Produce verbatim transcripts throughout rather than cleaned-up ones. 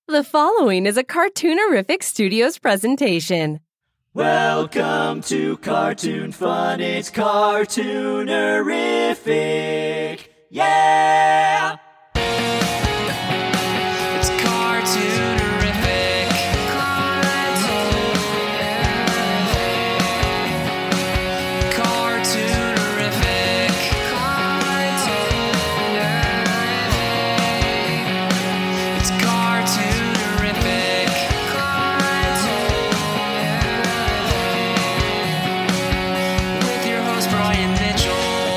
The following is a Cartoonerific Studios presentation. Welcome to Cartoon Fun, it's Cartoonerific, yeah! It's Cartoonerific, Cartoonerific, Cartoonerific, Cartoonerific, it's Cartoonerific, Cartoonerific, with your host Brian Mitchell.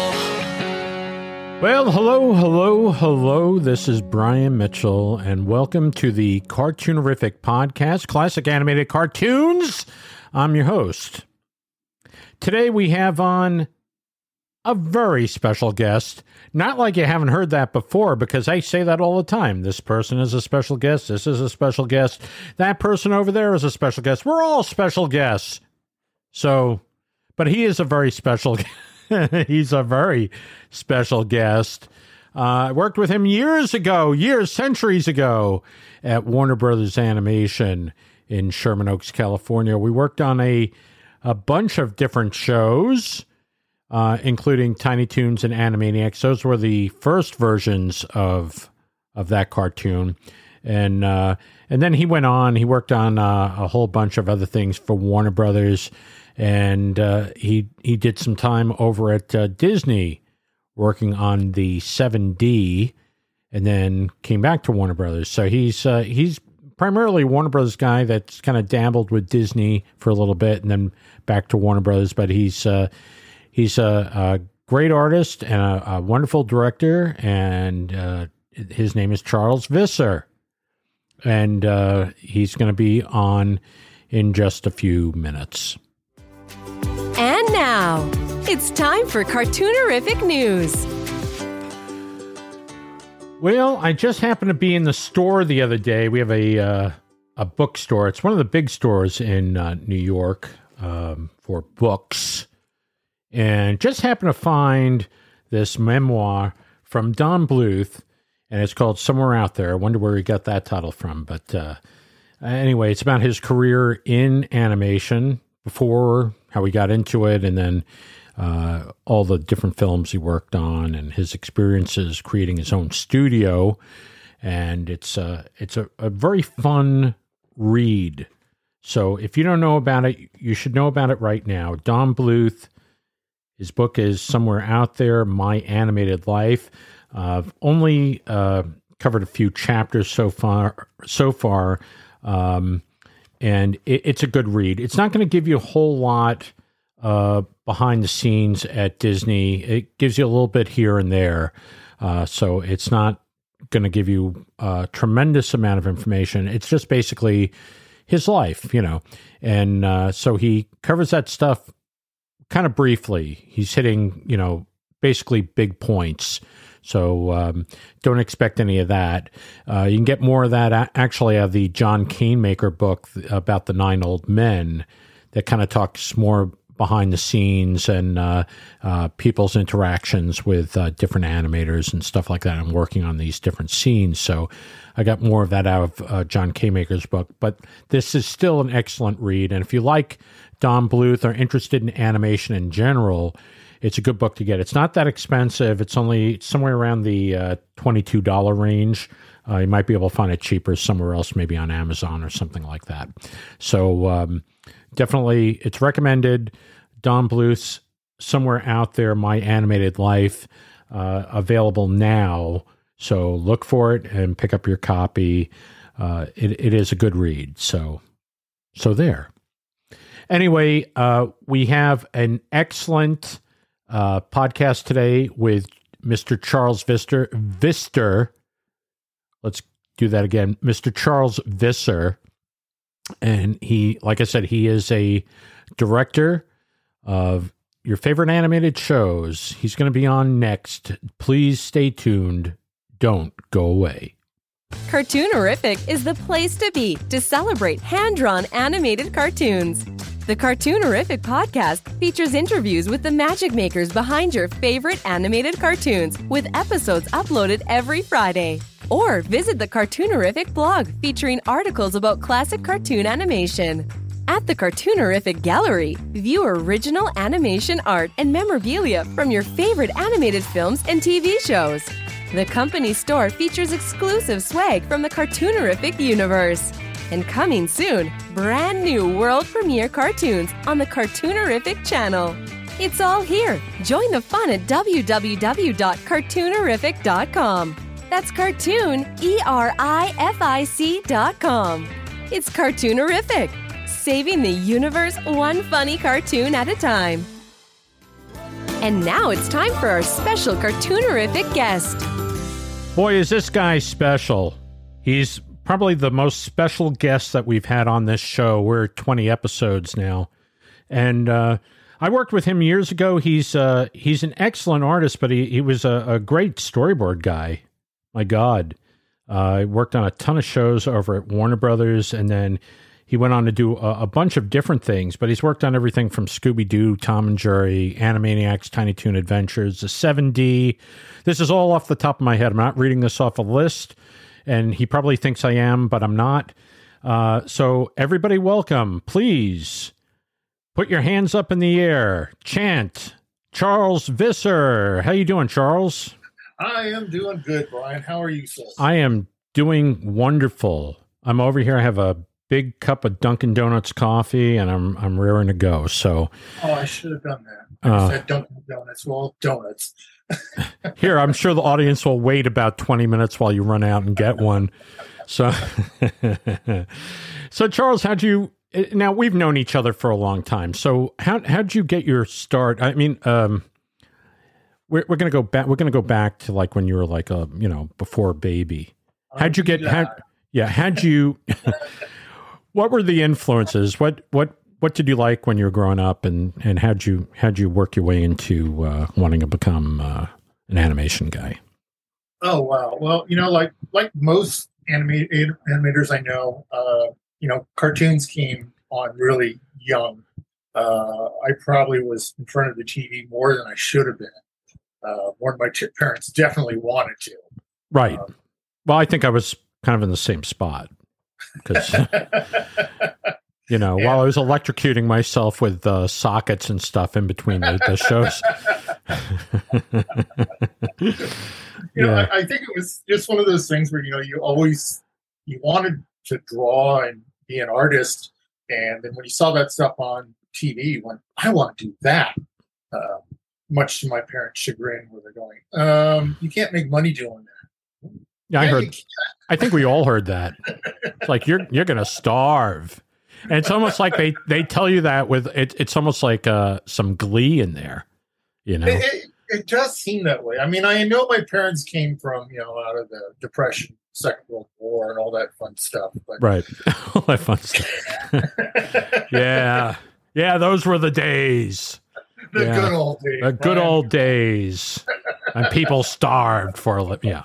Well, hello, hello, hello. This is Brian Mitchell, and welcome to the Cartoonerific Podcast, Classic Animated Cartoons. I'm your host. Today we have on a very special guest. Not like you haven't heard that before, because I say that all the time. This person is a special guest. This is a special guest. That person over there is a special guest. We're all special guests. So, but he is a very special guest. He's a very special guest. Uh, I worked with him years ago, years, centuries ago, at Warner Brothers Animation in Sherman Oaks, California. We worked on a a bunch of different shows, uh, including Tiny Toons and Animaniacs. Those were the first versions of of that cartoon, and uh, and then he went on. He worked on uh, a whole bunch of other things for Warner Brothers. And uh, he he did some time over at uh, Disney working on the seven D, and then came back to Warner Brothers. So he's uh, he's primarily a Warner Brothers guy that's kind of dabbled with Disney for a little bit, and then back to Warner Brothers. But he's uh, he's a, a great artist and a, a wonderful director, and uh, his name is Charles Visser, and uh, he's going to be on in just a few minutes. And now, it's time for Cartoonerific News. Well, I just happened to be in the store the other day. We have a uh, a bookstore. It's one of the big stores in uh, New York um, for books. And just happened to find this memoir from Don Bluth, and it's called Somewhere Out There. I wonder where he got that title from. But uh, anyway, it's about his career in animation before, how he got into it, and then uh, all the different films he worked on, and his experiences creating his own studio. And it's uh, it's a, a very fun read. So if you don't know about it, you should know about it right now. Don Bluth, his book is Somewhere Out There, My Animated Life. Uh, I've only uh, covered a few chapters so far. So far. Um, And it, it's a good read. It's not going to give you a whole lot uh, behind the scenes at Disney. It gives you a little bit here and there. Uh, so it's not going to give you a tremendous amount of information. It's just basically his life, you know. And uh, so he covers that stuff kind of briefly. He's hitting, you know, basically big points. So um, don't expect any of that. Uh, you can get more of that a- actually out of the John Canemaker book about the Nine Old Men that kind of talks more behind the scenes and uh, uh, people's interactions with uh, different animators and stuff like that. I'm working on these different scenes. So I got more of that out of uh, John Canemaker's book. But this is still an excellent read. And if you like Don Bluth or interested in animation in general, it's a good book to get. It's not that expensive. It's only somewhere around the uh, twenty-two dollars range. Uh, you might be able to find it cheaper somewhere else, maybe on Amazon or something like that. So um, definitely, it's recommended. Don Bluth's Somewhere Out There, My Animated Life, uh, available now. So look for it and pick up your copy. Uh, it, it is a good read. So, so there. Anyway, uh, we have an excellent Uh, podcast today with Mister Charles Visser. Visser. Let's do that again. Mister Charles Visser. And he, like I said, he is a director of your favorite animated shows. He's going to be on next. Please stay tuned. Don't go away. Cartoonerific is the place to be to celebrate hand-drawn animated cartoons. The Cartoonerific podcast features interviews with the magic makers behind your favorite animated cartoons, with episodes uploaded every Friday. Or visit the Cartoonerific blog featuring articles about classic cartoon animation. At the Cartoonerific Gallery, view original animation art and memorabilia from your favorite animated films and T V shows. The company store features exclusive swag from the Cartoonerific universe. And coming soon, brand new world premiere cartoons on the Cartoonerific channel. It's all here. Join the fun at w w w dot cartoonerific dot com. That's cartoon, E R I F I C dot com. It's Cartoonerific, saving the universe one funny cartoon at a time. And now it's time for our special Cartoonerific guest. Boy, is this guy special. He's probably the most special guest that we've had on this show. We're twenty episodes now. And uh, I worked with him years ago. He's uh, he's an excellent artist, but he, he was a, a great storyboard guy. My God. Uh, I worked on a ton of shows over at Warner Brothers, and then he went on to do a, a bunch of different things, but he's worked on everything from Scooby-Doo, Tom and Jerry, Animaniacs, Tiny Toon Adventures, the seven D. This is all off the top of my head. I'm not reading this off a list, and he probably thinks I am, but I'm not. Uh, so everybody welcome, please. Put your hands up in the air. Chant. Charles Visser. How you doing, Charles? I am doing good, Brian. How are you, sir? I am doing wonderful. I'm over here. I have a big cup of Dunkin' Donuts coffee, and I'm I'm raring to go. So, oh, I should have done that. I Uh, said Dunkin' Donuts. Well, donuts. here, I'm sure the audience will wait about twenty minutes while you run out and get one. So, so Charles, how'd you? Now we've known each other for a long time. So, how how'd you get your start? I mean, um, we're we're gonna go back. We're gonna go back to like when you were like a you know before a baby. How'd you get? How, yeah, how'd you? What were the influences? What what what did you like when you were growing up, and, and how'd you how'd you work your way into uh, wanting to become uh, an animation guy? Oh wow! Well, you know, like like most anima- animators I know, uh, you know, cartoons came on really young. Uh, I probably was in front of the T V more than I should have been. Uh, more than my t- parents definitely wanted to. Right. Um, Well, I think I was kind of in the same spot because, you know, Yeah. while I was electrocuting myself with uh, sockets and stuff in between the, the shows. You know, Yeah. I, I think it was just one of those things where, you know, you always, you wanted to draw and be an artist. And then when you saw that stuff on T V, you went, I want to do that. Uh, much to my parents' chagrin, where they're going, um, you can't make money doing that. Yeah, I Yeah, heard. you can. I think we all heard that. It's like you're you're gonna starve, and it's almost like they, they tell you that with it. It's almost like uh, some glee in there, you know. It, it, it does seem that way. I mean, I know my parents came from, you know, out of the Depression, Second World War, and all that fun stuff. But Right, all that fun stuff. yeah, yeah, those were the days. the Yeah. good old days. The good Brian. old days, and people starved for a living. Yeah,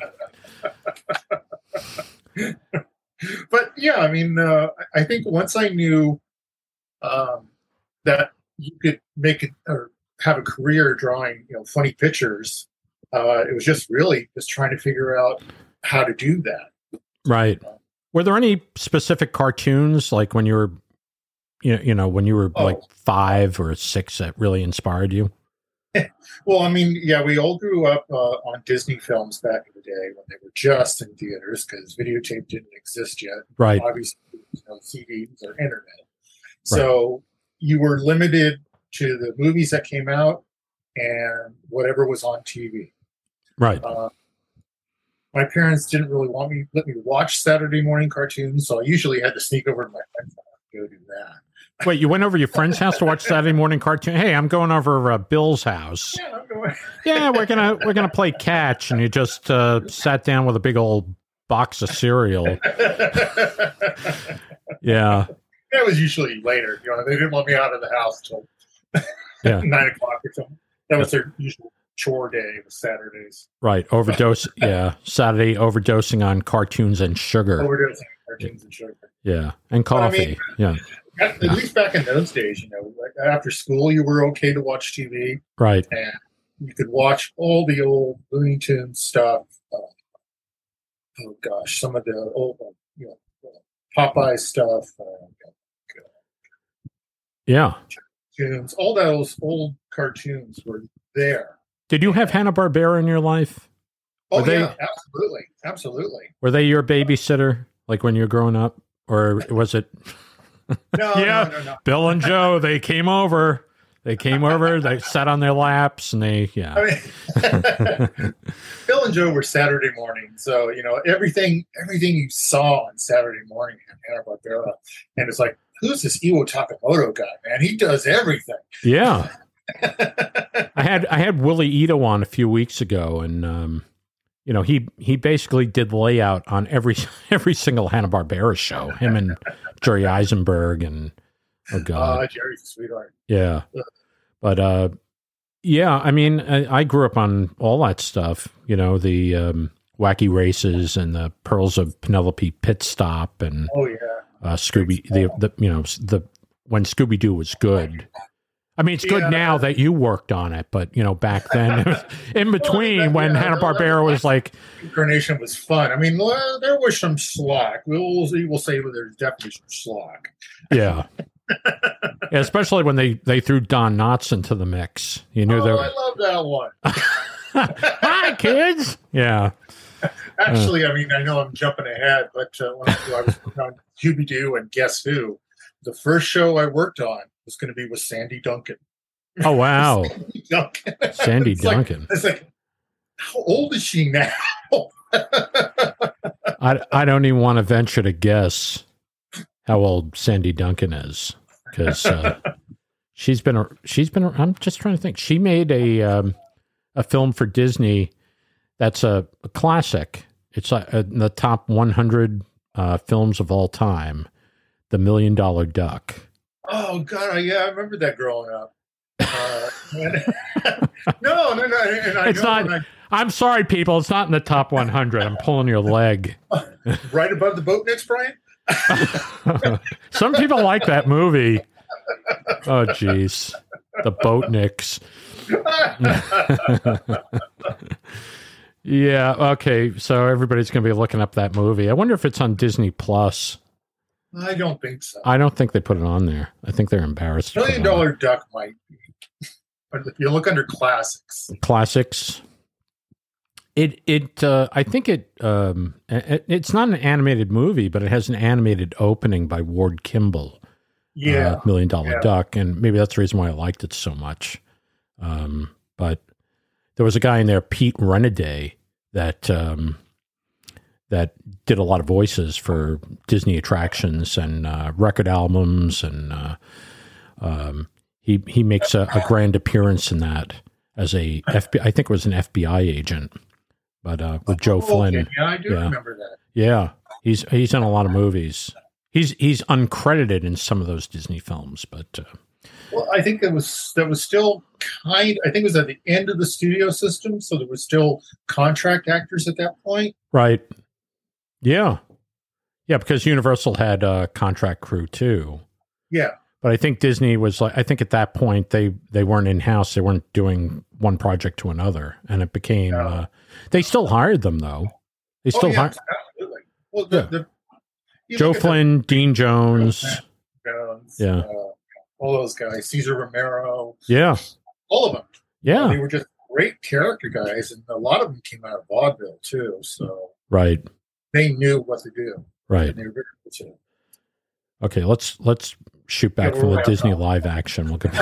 But yeah, I mean, uh, I think once I knew um, that you could make it or have a career drawing, you know, funny pictures, uh, it was just really just trying to figure out how to do that. right. Were there any specific cartoons like when you were, you know, you know when you were Oh. like five or six that really inspired you? Well, I mean, yeah, we all grew up uh, on Disney films back in the day when they were just in theaters because videotape didn't exist yet. Right. Obviously, there was no C Ds or internet. So you were limited to the movies that came out and whatever was on T V. Right. Uh, my parents didn't really want me let me watch Saturday morning cartoons, so I usually had to sneak over to my friend's house to go do that. Wait, you went over to your friend's house to watch Saturday morning cartoon? Hey, I'm going over uh, Bill's house. Yeah, I'm going. Yeah, we're gonna we're gonna play catch, and you just uh, sat down with a big old box of cereal. Yeah, It was usually later. You know, they didn't want me out of the house till Yeah. nine o'clock or something. That was their usual chore day. It was Saturdays. right. Overdose. Yeah, Saturday overdosing on cartoons and sugar. Overdosing cartoons and sugar. Yeah, and But I coffee. mean- Yeah, At, at least back in those days, you know, like after school, you were okay to watch T V, right. and you could watch all the old Looney Tunes stuff, uh, oh gosh, some of the old, you know, Popeye stuff, uh, Yeah. cartoons, all those old cartoons were there. Did you have Hanna-Barbera in your life? Oh Were they- yeah, absolutely, absolutely. Were they your babysitter, like when you were growing up? Or was it... No, Yeah. no, no, no. Bill and Joe, they came over. They came over, they sat on their laps, and they, yeah. I mean, Bill and Joe were Saturday morning, so you know everything. Everything you saw on Saturday morning at Hanna-Barbera, and it's like, who's this Iwo Takamoto guy? Man, he does everything. Yeah. I had I had Willie Ito on a few weeks ago, and um, you know he he basically did layout on every every single Hanna-Barbera show. Him and Jerry Eisenberg and oh god, Uh, Jerry's a sweetheart. yeah. But uh, yeah, I mean, I, I grew up on all that stuff. You know, the um, Wacky Races and the Pearls of Penelope Pit Stop and Oh yeah. uh, Scooby. The, the you know the when Scooby Doo was good. I mean, it's good Yeah. now that you worked on it, but you know, back then, it was in between when Yeah, Hanna-Barbera was like, Incarnation was fun. I mean, well, there was some schlock. We'll we will say that there's definitely some schlock. yeah. Yeah, especially when they, they threw Don Knotts into the mix. You knew Oh, there. I love that one. Hi, kids. Yeah. Actually, I mean, I know I'm jumping ahead, but uh, when I was working on Scooby Doo and Guess Who, the first show I worked on was going to be with Sandy Duncan. Oh wow, Sandy Duncan. Sandy It's like- Duncan. It's like, how old is she now? I, I don't even want to venture to guess how old Sandy Duncan is because uh, she's been a- she's been. a- I'm just trying to think. She made a um, a film for Disney that's a, a classic. It's like in the top one hundred uh, films of all time. The Million Dollar Duck. Oh God, yeah, I remember that growing up. Uh, and- no, no, no. And I It's know not- when I'm sorry, people. It's not in the top one hundred. I'm pulling your leg. I, right above the boat nicks, Brian. Some people like that movie. Oh, jeez. The Boatniks. Yeah, okay. So everybody's going to be looking up that movie. I wonder if it's on Disney Plus. I don't think so. I don't think they put it on there. I think they're embarrassed. to put Million it on. Dollar Duck might be. But if you look under classics, Classics. It it uh, I think it um it, it's not an animated movie, but it has an animated opening by Ward Kimball. yeah. uh, Million Dollar yeah. Duck, and maybe that's the reason why I liked it so much. Um, but there was a guy in there, Pete Renaday, that um, that did a lot of voices for Disney attractions and uh, record albums, and uh, um, he he makes a, a grand appearance in that as a F B I. I think it was an F B I agent, but uh, with Joe Oh, Flynn. okay. Yeah, I do Yeah. remember that. Yeah, he's he's in a lot of movies. He's he's uncredited in some of those Disney films, but uh, Well, I think that was that was still kind. I think it was at the end of the studio system, so there were still contract actors at that point. right, yeah, yeah, because Universal had a contract crew too. Yeah, But I think Disney was like, I think at that point they they weren't in house. They weren't doing one project to another, and it became. No. Uh, they still hired them though. They still oh, yeah, hired absolutely. Well, the, Yeah. the, you Joe look at the- Flynn, Dean Jones. Jones, Yeah. uh, all those guys, Cesar Romero, Yeah, all of them. yeah, They were just great character guys, and a lot of them came out of vaudeville too. So right, they knew what to do, right. and they were very good to. Okay, let's let's shoot back Yeah, from we're the way Disney off. live action. We'll get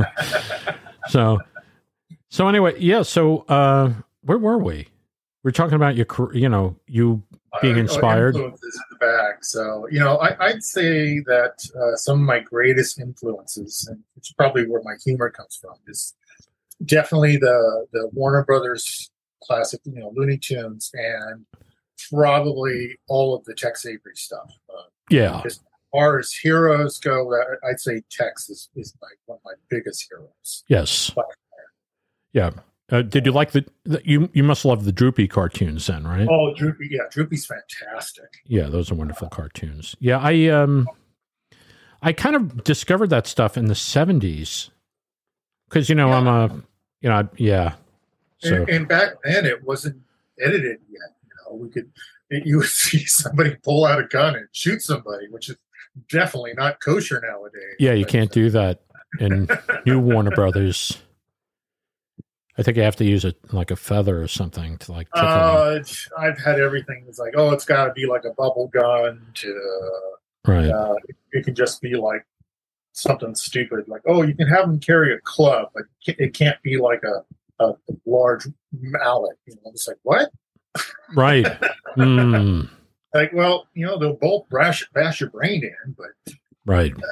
so so anyway, yeah. So uh, where were we? We're talking about your, car- you know, you being Uh, inspired. influences in the back. So you know, I, I'd say that uh, some of my greatest influences, and it's probably where my humor comes from, is definitely the the Warner Brothers classic, you know, Looney Tunes, and probably all of the Tex Avery stuff. Uh, Yeah, as far as heroes go, uh, I'd say Tex is, is my, one of my biggest heroes. yes, By yeah. Uh, did you like the, the? You you must love the Droopy cartoons then, right? Oh, Droopy, yeah, Droopy's fantastic. Yeah, those are wonderful cartoons. Yeah, I um, I kind of discovered that stuff in the seventies because you know Yeah. I'm a, you know, I- yeah. So And, and back then, it wasn't edited yet. You know, we could it, you would see somebody pull out a gun and shoot somebody, which is definitely not kosher nowadays. Yeah, you but, can't do that in new Warner Brothers. I think you have to use it like a feather or something to like. Tickle uh, it's, I've had everything. It's like, oh, it's got to be like a bubble gun. To right. Uh, it, it can just be like something stupid, like, oh, you can have them carry a club, but it can't be like a, a large mallet. You know, it's like, what? Right. Mm. Like, well, you know, they'll both bash, bash your brain in, but right. Uh,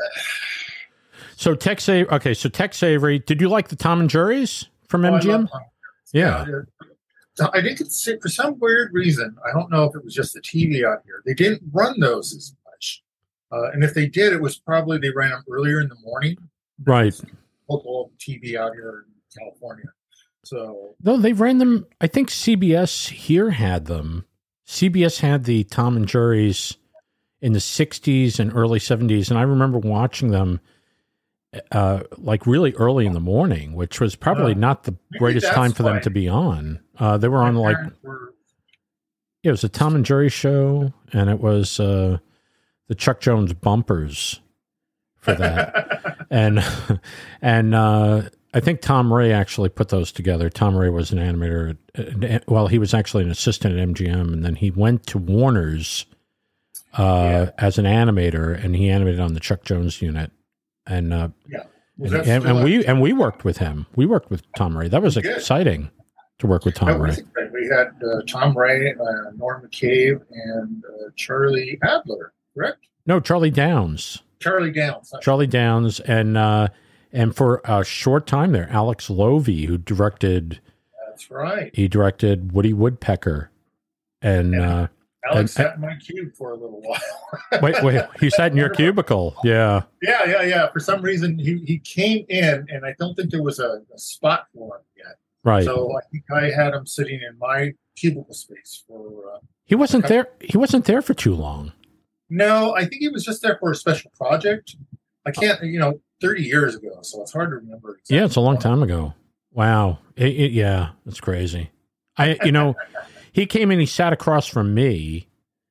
so Tex Avery. Okay, so Tex Avery. Did you like the Tom and Jerry's from oh, M G M? Yeah. yeah. I didn't see, for some weird reason, I don't know if it was just the T V out here, they didn't run those as much. Uh, and if they did, it was probably they ran them earlier in the morning. Right. Local T V out here in California. So no, they ran them. I think C B S here had them. C B S had the Tom and Jerry's in the sixties and early seventies, and I remember watching them uh, like really early in the morning, which was probably uh, not the greatest time for them to be on. Uh, they were on like were... yeah, it was a Tom and Jerry show, and it was. Uh, the Chuck Jones bumpers for that. and and uh, I think Tom Ray actually put those together. Tom Ray was an animator. At, well, he was actually an assistant at M G M, and then he went to Warner's uh, yeah. as an animator, and he animated on the Chuck Jones unit. And uh, yeah. and, and, and we and we worked with him. We worked with Tom Ray. That was exciting to work with Tom that Ray. We had uh, Tom Ray, uh, Norm McCabe, and uh, Charlie Adler. Correct? No, Charlie Downs. Charlie Downs. Charlie Downs, and uh, and for a short time there, Alex Lovey, who directed. That's right. He directed Woody Woodpecker, and yeah. uh, Alex and, sat in my cube for a little while. wait, wait, he sat in your cubicle? Yeah. Yeah, yeah, yeah. For some reason, he, he came in, and I don't think there was a, a spot for him yet. Right. So I think I had him sitting in my cubicle space for. Uh, he wasn't there. He wasn't there for too long. No, I think he was just there for a special project. I can't, you know, thirty years ago, so it's hard to remember. Exactly. Yeah, it's a long time ago. Wow. It, it, yeah, it's crazy. I, you know, he came in, he sat across from me,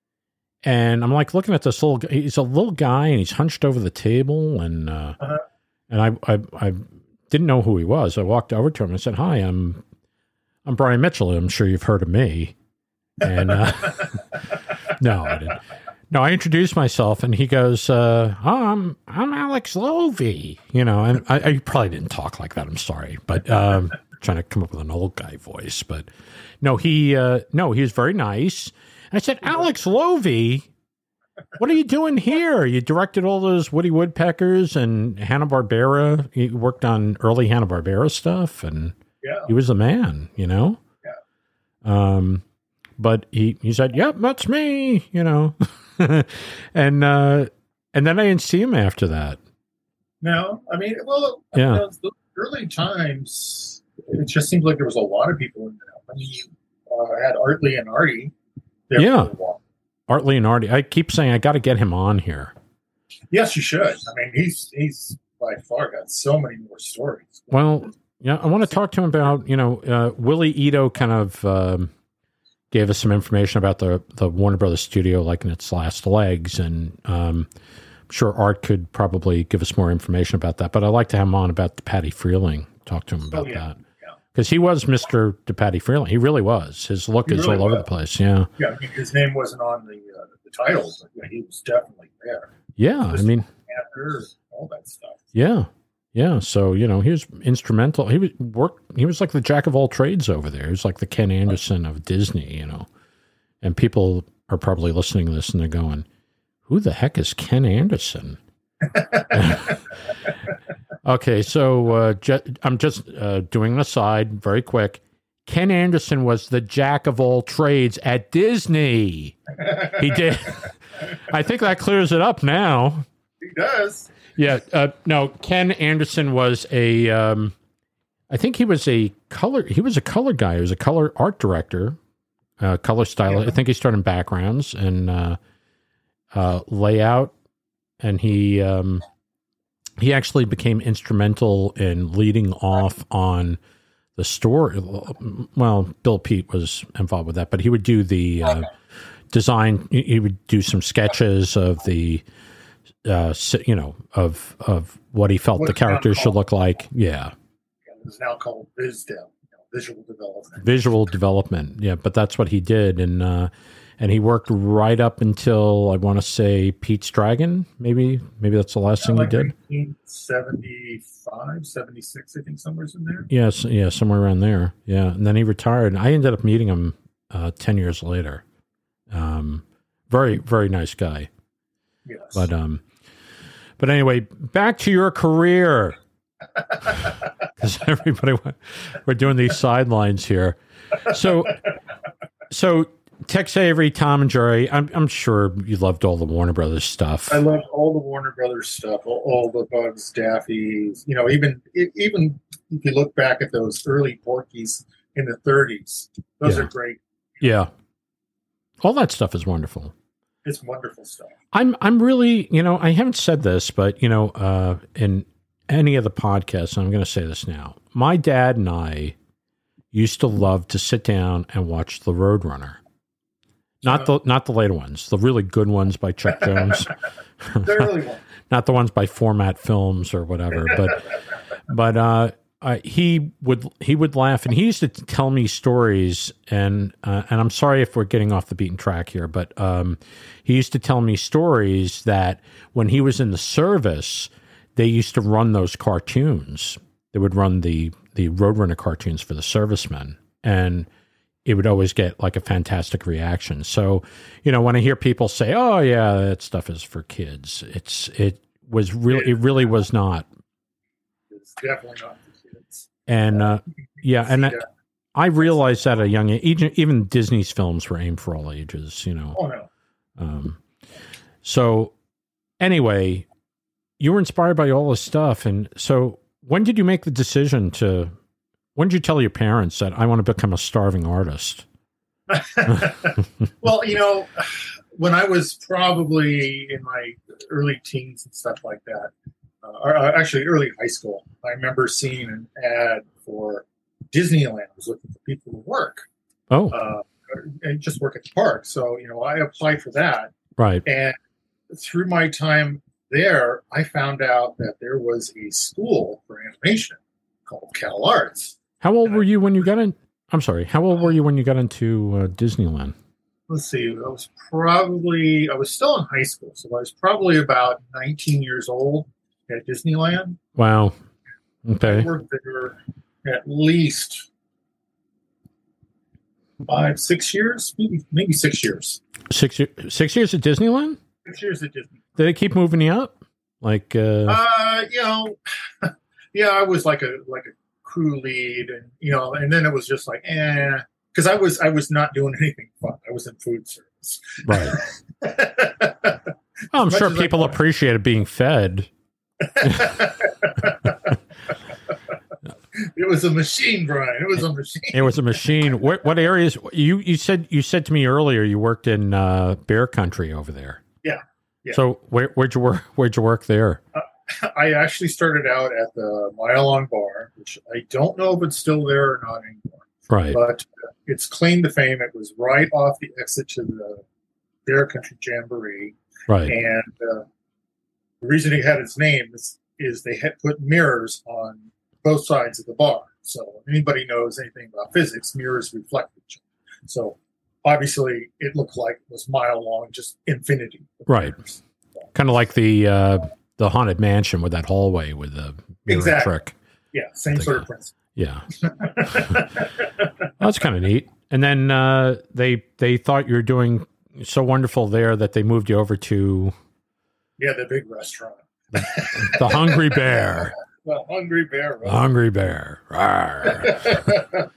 and I'm like looking at this little. He's a little guy, and he's hunched over the table, and uh, uh-huh. and I, I, I didn't know who he was. I walked over to him and said, "Hi, I'm, I'm Brian Mitchell. I'm sure you've heard of me." And uh, no, I didn't. No, I introduced myself, and he goes, uh, oh, I'm I'm Alex Lovey, you know, and I, I probably didn't talk like that. I'm sorry, but um, trying to come up with an old guy voice. But no, he uh, no, he was very nice. And I said, Alex Lovey, what are you doing here? You directed all those Woody Woodpeckers and Hanna-Barbera. You worked on early Hanna-Barbera stuff, and yeah. he was the man, you know. Yeah. Um, but he he said, "Yep, that's me," you know. and uh, and then I didn't see him after that. No, I mean, well, yeah. I mean, the early times, it just seems like there was a lot of people in there. I mean, you uh, had Artley and Artie there yeah. for a while. Artley and Artie. I keep saying I got to get him on here. Yes, you should. I mean, he's he's by far got so many more stories. Well, yeah, I want to talk to him about, you know, uh, Willie Ito kind of um, gave us some information about the, the Warner Brothers studio, like in its last legs. And um, I'm sure Art could probably give us more information about that. But I'd like to have him on about the Patty Freeling, talk to him about oh, yeah. that. Because he was Mister DePatty Freeling. He really was. His look he is really all was. over the place. Yeah. Yeah. I mean, his name wasn't on the uh, the title, but yeah, he was definitely there. Yeah. I mean, after all that stuff. Yeah. Yeah. So, you know, he was instrumental. He was work. He was like the jack of all trades over there. He was like the Ken Anderson of Disney, you know. And people are probably listening to this and they're going, who the heck is Ken Anderson? Okay, so uh, ju- I'm just uh, doing an aside very quick. Ken Anderson was the jack of all trades at Disney. He did. I think that clears it up now. He does. Yeah. Uh, no, Ken Anderson was a. Um, I think he was a color. He was a color guy. He was a color art director, uh, color stylist. Yeah. I think he started in backgrounds and uh, uh, layout, and he. Um, He actually became instrumental in leading off on the story. Well, Bill Peet was involved with that, but he would do the uh, design. He he would do some sketches of the, uh, si- you know, of of what he felt What the it's now characters should called. look like. Yeah, It's now called VisDev, you know, visual development. visual development. Yeah, but that's what he did, and uh, and he worked right up until I want to say Pete's Dragon. Maybe maybe that's the last Yeah, thing like he did. nineteen seventy-five, seventy-six, I think, somewhere in there. Yes, yeah, somewhere around there. Yeah, and then he retired. And I ended up meeting him uh, ten years later. Um, very, very nice guy. Yes. But um, but anyway, back to your career. Because everybody, we're doing these sidelines here. So, so Tex Avery, Tom and Jerry. I'm I'm sure you loved all the Warner Brothers stuff. I loved all the Warner Brothers stuff, all, all the Bugs, Daffies. You know, even e- even if you look back at those early Porkies in the thirties, those Yeah. are great. Yeah, all that stuff is wonderful. It's wonderful stuff. I'm I'm really, you know, I haven't said this, but you know, uh, in any of the podcasts, and I'm going to say this now. My dad and I used to love to sit down and watch The Roadrunner. Not the not the later ones, the really good ones by Chuck Jones. The early one. Not the ones by Format Films or whatever, but but uh, uh, he would he would laugh, and he used to tell me stories, and uh, and I'm sorry if we're getting off the beaten track here, but um, he used to tell me stories that when he was in the service, they used to run those cartoons. They would run the the Roadrunner cartoons for the servicemen, and it would always get like a fantastic reaction. So, you know, when I hear people say, "Oh, yeah, that stuff is for kids," it's it was really it really was not. It's definitely not for kids. And uh, yeah, and I, Yeah. I realized that at a young age. Even, even Disney's films were aimed for all ages. You know. Oh no. Um, so anyway, you were inspired by all this stuff, and so when did you make the decision to? When did you tell your parents that I want to become a starving artist? Well, you know, when I was probably in my early teens and stuff like that, uh, or uh, actually early high school, I remember seeing an ad for Disneyland. I was looking for people to work, Oh, uh, and just work at the park. So, you know, I applied for that. right. And through my time there, I found out that there was a school for animation called Cal Arts. How old were you when you got in? I'm sorry. How old were you when you got into uh, Disneyland? Let's see, I was probably, I was still in high school. So I was probably about nineteen years old at Disneyland. Wow. I Okay. worked there at least five, six years, maybe maybe six years. Six years. Six years at Disneyland. Six years at Disney. Did they keep moving you up? Like, uh, Uh, you know, yeah, I was like a like a crew lead, and you know, and then it was just like, eh, because I was I was not doing anything fun. I was in food service. right. Oh, I'm much sure as I people want. appreciated being fed. It was a machine, Brian. It was a machine. It was a machine. What, what areas you you said you said to me earlier you worked in uh, Bear Country over there. Yeah, yeah. So where where'd you work? Where'd you work there? I actually started out at the Mile Long Bar, which I don't know if it's still there or not anymore. Right. But it's claim to fame. It was right off the exit to the Bear Country Jamboree. Right. And uh, the reason it had its name is, is they had put mirrors on both sides of the bar. So anybody knows anything about physics, mirrors reflect each other. So obviously it looked like it was mile long, just infinity. of Right. mirrors. Kind of like the uh, the haunted mansion with that hallway with the mirror Exactly. trick. Yeah, same Think sort of- of principle. Yeah. That's kind of neat. And then uh, they they thought you were doing so wonderful there that they moved you over to Yeah, the big restaurant. the Hungry Bear. The Hungry Bear. The Hungry Bear. Rawr.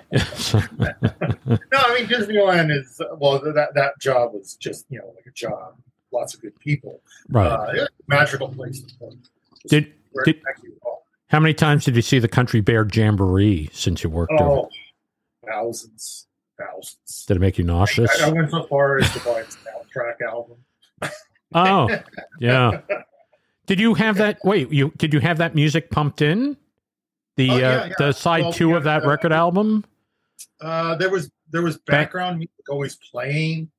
No, I mean Disneyland is well. That that job was just you know like a job. Lots of good people. Right. Uh, it's a magical place. To play. Did Where did actually, oh, how many times did you see the Country Bear Jamboree since you worked there? oh, thousands, thousands. Did it make you nauseous? I, I went so far as to buy a soundtrack album. Oh, yeah. Did you have that? Wait, you did you have that music pumped in? The Oh, yeah, uh, yeah. the side Well, two we of that had, uh, record album? Uh, there was there was background music always playing.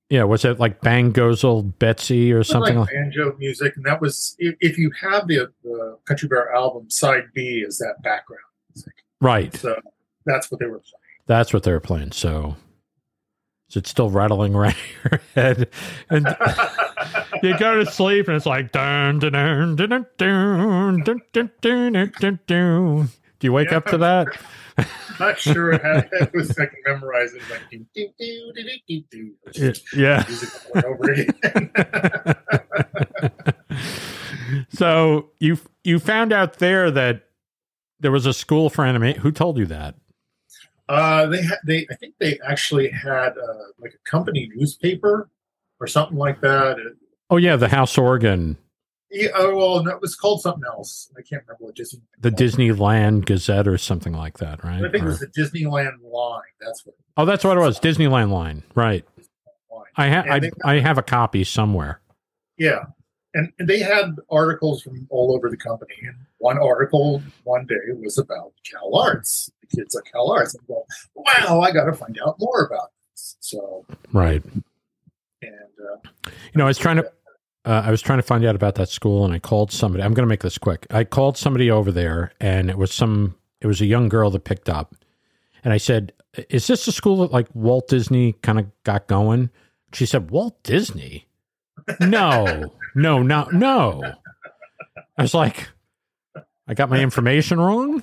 Yeah, was it like Bang Goes Old Betsy or something? Like Like banjo music, and that was if, if you have the, the Country Bear album, side B is that background music. Right. So that's what they were playing. That's what they were playing. So is it still rattling around your head? And you go to sleep and it's like dun dun dun dun dun dun dun dun dun dun dun. Do you wake Yeah. up to that? Not sure how it was. I can memorize it. Like do do do do do do. Yeah. Yeah. Music over and over again. So you you found out there that there was a school for anime. Who told you that? Uh, they had they. I think they actually had uh, like a company newspaper or something like that. It, Oh yeah, the House Organ, yeah, oh, well, no, it was called something else. I can't remember what Disney. the Disneyland Gazette, or something like that, right? I think it Or- was the Disneyland line. That's what. It oh, that's what it was. Disneyland line, right? was, line. I have And I, they- I have a copy somewhere. Yeah, and, and they had articles from all over the company. And one article one day was about Cal Arts, the kids at Cal Arts. And I go, wow, I got to find out more about this. So, Right. and uh, You know, I was trying to uh, I was trying to find out about that school, and I called somebody. I'm going to make this quick. I called somebody over there, and it was some. It was a young girl that picked up, and I said, "Is this the school that like Walt Disney kind of got going?" She said, "Walt Disney? No, no, no, no." I was like, "I got my information wrong."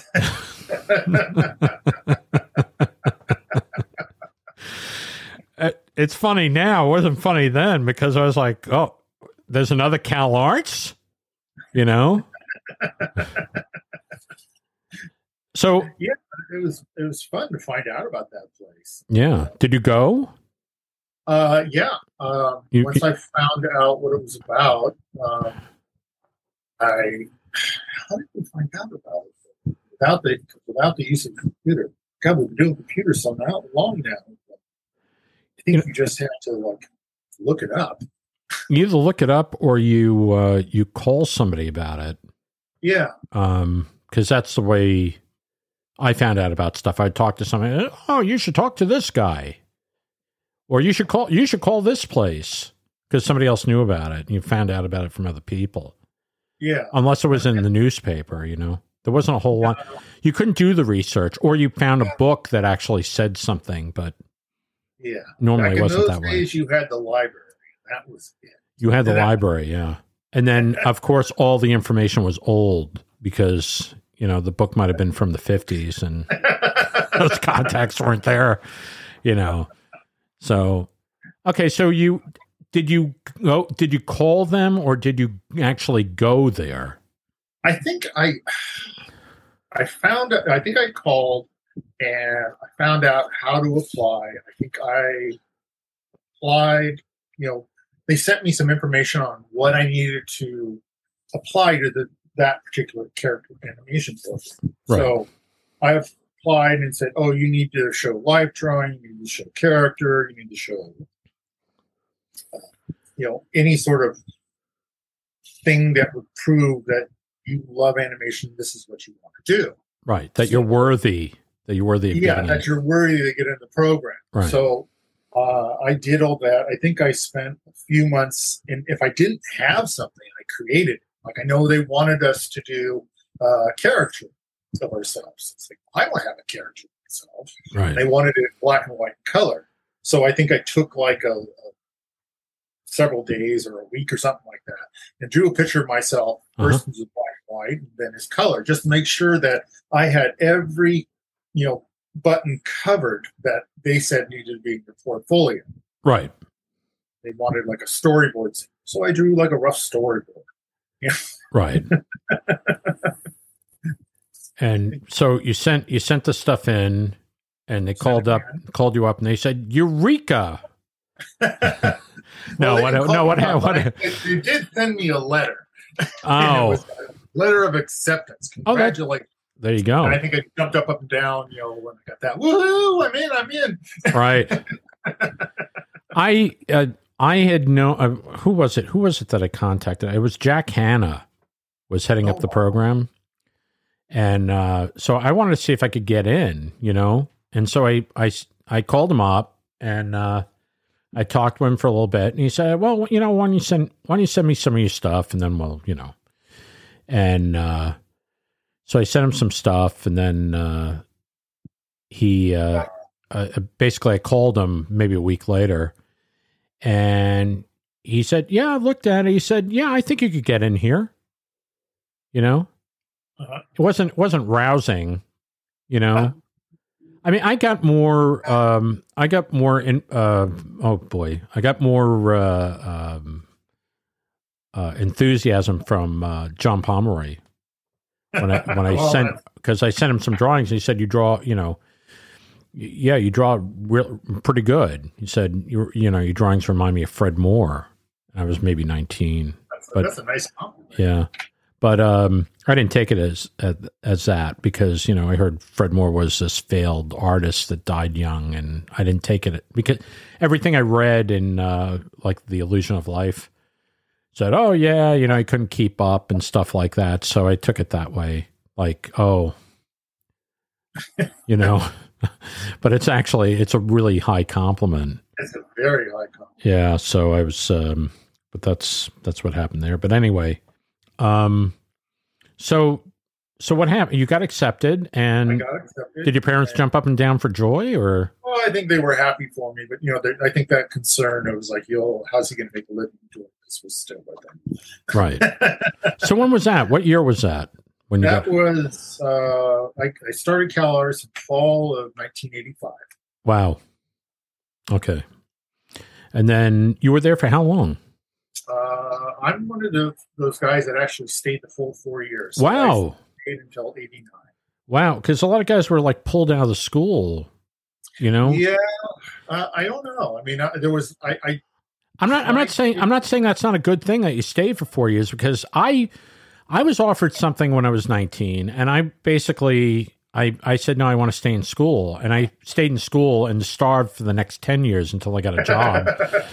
It- It's funny now. It wasn't funny then because I was like, "Oh, there's another Cal Arts," you know. So it was it was fun to find out about that place. yeah, did you go? Uh, yeah. Um, You- once I found out what it was about, um, I how did we find out about it? Without the without the use of the computer. God, we've been doing computers so now, long now. I think You know- you just have to like look it up. You either look it up or you uh, you call somebody about it. Yeah, Um, because that's the way I found out about stuff. I'd talk to somebody. Oh, you should talk to this guy, or you should call you should call this place because somebody else knew about it. And you found out about it from other people, yeah. unless it was in the newspaper. You know, there wasn't a whole lot. You couldn't do the research, or you found a book that actually said something, but Yeah. normally Back it in wasn't those that way. days, you had the library. That was it. You had the And that- library, yeah. And then, of course, all the information was old because, you know, the book might have been from the fifties and those contacts weren't there, you know. So, okay, so you did you go, did you call them or did you actually go there? I think I I found I think I called and I found out how to apply. I think I applied, you know, they sent me some information on what I needed to apply to the that particular character animation book. Right. So I applied and said, oh, you need to show life drawing, you need to show character, you need to show uh, you know, any sort of thing that would prove that you love animation, this is what you want to do. Right, that you're worthy, that you're worthy of Yeah, getting that it. you're worthy to get in the program. Right. So uh, I did all that. I think I spent a few months, and if I didn't have something, I created it. Like I know they wanted us to do uh, caricature of ourselves. It's like, I don't have a caricature of myself. Right. They wanted it in black and white color. So I think I took like a, a several days or a week or something like that and drew a picture of myself. First Uh-huh. was black and white, and then his color, just to make sure that I had every, you know, button covered that they said needed to be in your portfolio. Right. They wanted like a storyboard. So I drew like a rough storyboard. Right. And so you sent you sent the stuff in, and they called up called you up, and they said, "Eureka!" No, Well, they what? didn't No, call what? me up, What? but I- They did send me a letter. And it Oh, was a letter of acceptance. Oh, that- Congratulations. there you go. And I think I jumped up, up and down, you know, when I got that. Woohoo! I'm in. I'm in. Right. I uh, I had no. Uh, who was it? Who was it that I contacted? It was Jack Hanna was heading Oh, up the wow. program, and uh, so I wanted to see if I could get in. You know, and so I I I called him up, and uh, I talked to him for a little bit, and he said, "Well, you know, why don't you send why don't you send me some of your stuff, and then we'll, you know." And uh, so I sent him some stuff, and then uh, he uh, uh, basically I called him maybe a week later, and he said, "Yeah, I looked at it." He said, "Yeah, I think you could get in here." You know, Uh-huh. it wasn't it wasn't rousing. You know, Uh-huh. I mean, I got more. Um, I got more. In uh, oh boy, I got more uh, um, uh, enthusiasm from uh, John Pomeroy when I when I Well, sent that's- because I sent him some drawings. He said, "You draw, you know, y- yeah, you draw real pretty good." He said, "You you know, your drawings remind me of Fred Moore." I was maybe nineteen. That's, But- that's a nice compliment. Yeah. But um, I didn't take it as, as as that because, you know, I heard Fred Moore was this failed artist that died young, and I didn't take it because everything I read in uh, like The Illusion of Life said, oh, yeah, you know, I couldn't keep up and stuff like that. So I took it that way, like, oh, you know, but it's actually, it's a really high compliment. It's a very high compliment. Yeah, so I was, um, but that's that's what happened there. But anyway, um, so so what happened? You got accepted, I and got accepted. did your parents and- jump up and down for joy, or Well, I think they were happy for me, but you know, they, I think that concern it was like, yo, how's he going to make a living doing this was still with right? them. So when was that? What year was that? When you That got? was uh, I, I started Cal Arts in fall of nineteen eighty-five. Wow. Okay. And then you were there for how long? Uh, I'm one of the, those guys that actually stayed the full four years. So Wow. I stayed until eighty-nine. Wow. Because a lot of guys were like pulled out of the school. You know. Yeah, uh, I don't know. I mean, I, there was I, I I'm not. I'm not saying. I'm not saying that's not a good thing that you stayed for four years because I, I was offered something when I was nineteen, and I basically I I said no, I want to stay in school, and I stayed in school and starved for the next ten years until I got a job,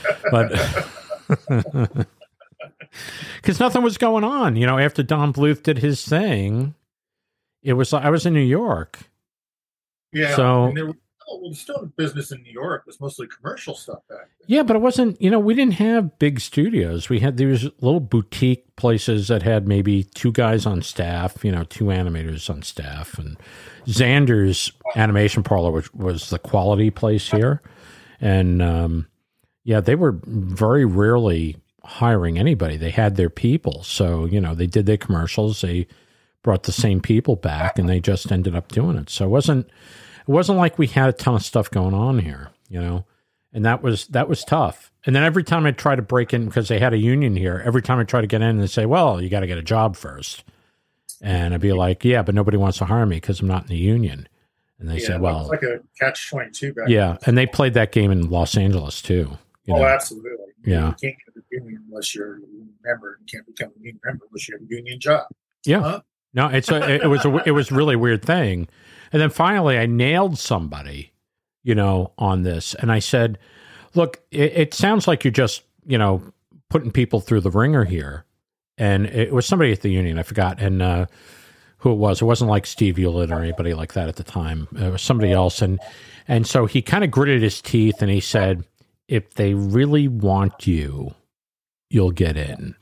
but because nothing was going on, you know. After Don Bluth did his thing, it was I was in New York. yeah. So- and there was, oh, well, still business in New York was mostly commercial stuff back then. Yeah, but it wasn't, you know, we didn't have big studios. We had these little boutique places that had maybe two guys on staff, you know, two animators on staff. And Xander's Animation Parlor was, was the quality place here. And, um, yeah, they were very rarely hiring anybody. They had their people. So, you know, they did their commercials. They brought the same people back, and they just ended up doing it. So it wasn't, it wasn't like we had a ton of stuff going on here, you know. And that was that was tough. And then every time I try to break in, because they had a union here, every time I try to get in, they say, well, you got to get a job first. And I'd be like, yeah, but nobody wants to hire me because I'm not in the union. And they Yeah, said, it well, was like a catch twenty-two back yeah. then. And they played that game in Los Angeles too. You Oh, know? absolutely. Yeah. You can't get a union unless you're a union member. You can't become a union member unless you have a union job. Yeah. Huh? No, it's a, it was a, it was a really weird thing. And then finally I nailed somebody, you know, on this. And I said, look, it, it sounds like you're just, you know, putting people through the ringer here. And it was somebody at the union, I forgot, and uh, who it was. It wasn't like Steve Hewlett or anybody like that at the time. It was somebody else. And, and so he kind of gritted his teeth and he said, if they really want you, you'll get in.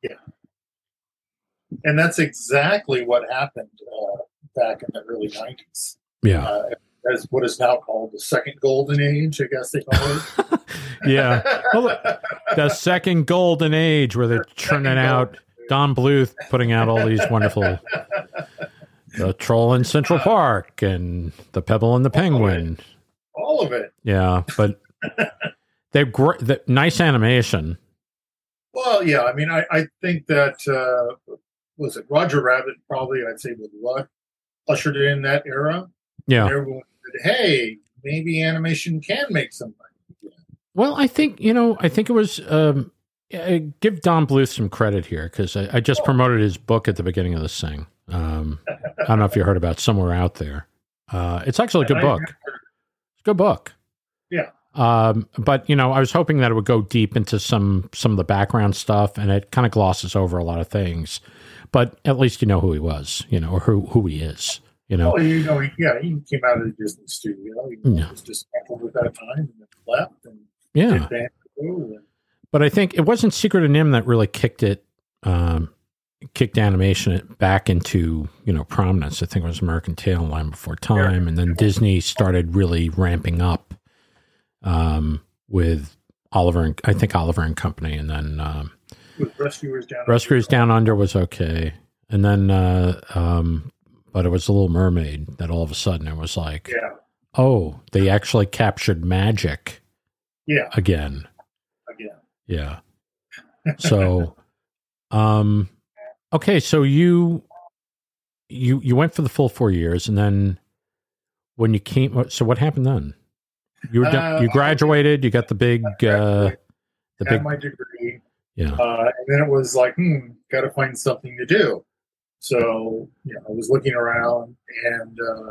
And that's exactly what happened uh, back in the early nineties. Yeah. Uh, as what is now called the second golden age, I guess they call it. Yeah. Well, the second golden age where they're churning out Don Bluth, putting out all these wonderful, the Troll in Central Park and the Pebble and the Penguin. All of it. Yeah, but they're great. The, nice animation. Well, yeah. I mean, I, I think that uh, was it Roger Rabbit probably I'd say with what ushered in that era. Yeah. Everyone said, "Hey, maybe animation can make some money." Well, I think, you know, I think it was, um, I give Don Bluth some credit here because I, I just promoted his book at the beginning of this thing. Um, I don't know if you heard about Somewhere Out There. Uh, it's actually a good And I book. remember- It's a good book. Yeah. Um, but, you know, I was hoping that it would go deep into some some of the background stuff, and it kind of glosses over a lot of things. But at least you know who he was, you know, or who, who he is, you know. Well, you know, he, yeah, he came out of the Disney studio. He Yeah. was dismantled at that time and then left. And Yeah. did Banjo. But I think it wasn't Secret of Nim that really kicked it, um, kicked animation back into, you know, prominence. I think it was American Tail, Land Before Time. And then Disney started really ramping up um, with Oliver, and, I think Oliver and Company. And then um, With Rescuers Down Rescuers Down Under was okay. And then, uh, um, but it was The Little Mermaid that all of a sudden it was like, Yeah. oh, they actually captured magic Yeah. again. Again. Yeah. So, um, okay. So you, you, you went for the full four years, and then when you came, so what happened then? You were done, Uh, you graduated. You got the big, uh, the Had big, my degree. yeah, Uh, and then it was like, hmm, got to find something to do. So, you know, I was looking around, and uh,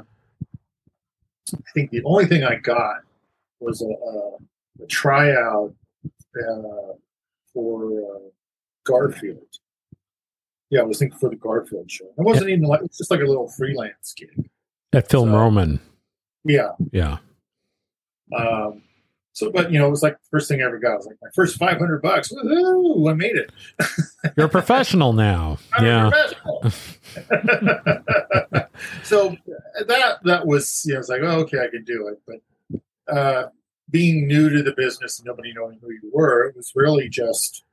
I think the only thing I got was a, a, a tryout uh, for uh, Garfield. Yeah, I was thinking for the Garfield show. It wasn't even like, it's just like a little freelance gig. at Film So- Roman. Yeah. Yeah. Um, so, but, you know, it was like the first thing I ever got. It was like my first five hundred bucks. Woohoo! I made it. You're a professional now. I'm a Yeah. professional. So that that was, you know, I was like, oh, okay, I can do it. But uh, being new to the business and nobody knowing who you were, it was really just,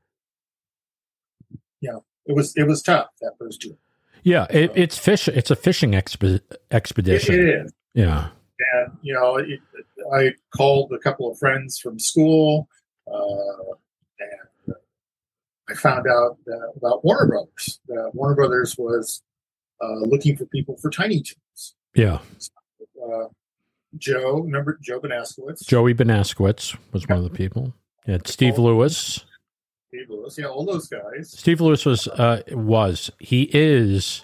you know, it was it was tough that first year. Yeah. It, it's fish. It's a fishing exp- It, expedition. it is, Yeah. and you know, it, I called a couple of friends from school, uh, and I found out uh, about Warner Brothers. Uh, Warner Brothers was uh, looking for people for Tiny Toons. Yeah. Uh, Joe, remember Joe Benaskowitz? Joey Benaskowitz was one of the people. Yeah. Steve Lewis. Steve Lewis, yeah, all those guys. Steve Lewis was, uh, was, he is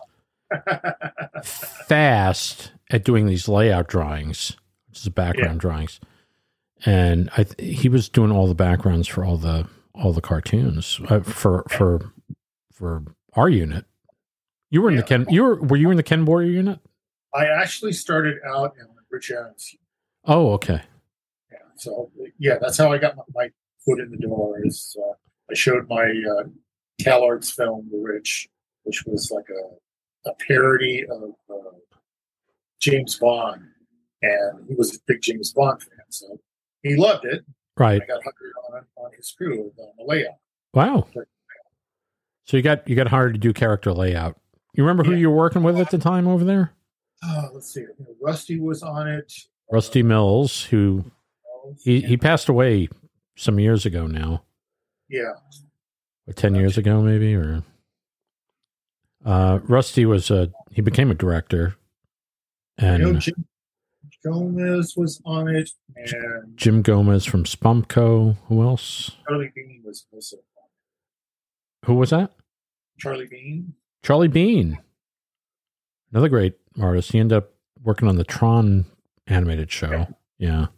fast at doing these layout drawings, which is background Yeah. drawings. And I, th- he was doing all the backgrounds for all the, all the cartoons uh, for, for, for our unit. You were in Yeah. the Ken, you were, were you in the Ken Boyer unit? I actually started out in Rich Adams. Oh, okay. Yeah, so yeah, that's how I got my, my foot in the door. Is uh, I showed my uh, CalArts film to Rich, which was like a, a parody of uh, James Bond, and he was a big James Bond fan, so he loved it. Right. I got hired on on his crew on the layout. Wow. So you got, you got hired to do character layout. You remember who Yeah. you were working with at the time over there? Oh, let's see. You know, Rusty was on it. Rusty Mills, who he, he passed away some years ago now. Yeah. What, ten years ago, maybe, or uh, Rusty was a he became a director, I know and Jim Gomez was on it, and Jim Gomez from Spumco. Who else? Charlie Bean was also on it. Who was that? Charlie Bean. Charlie Bean, another great artist. He ended up working on the Tron animated show. Yeah,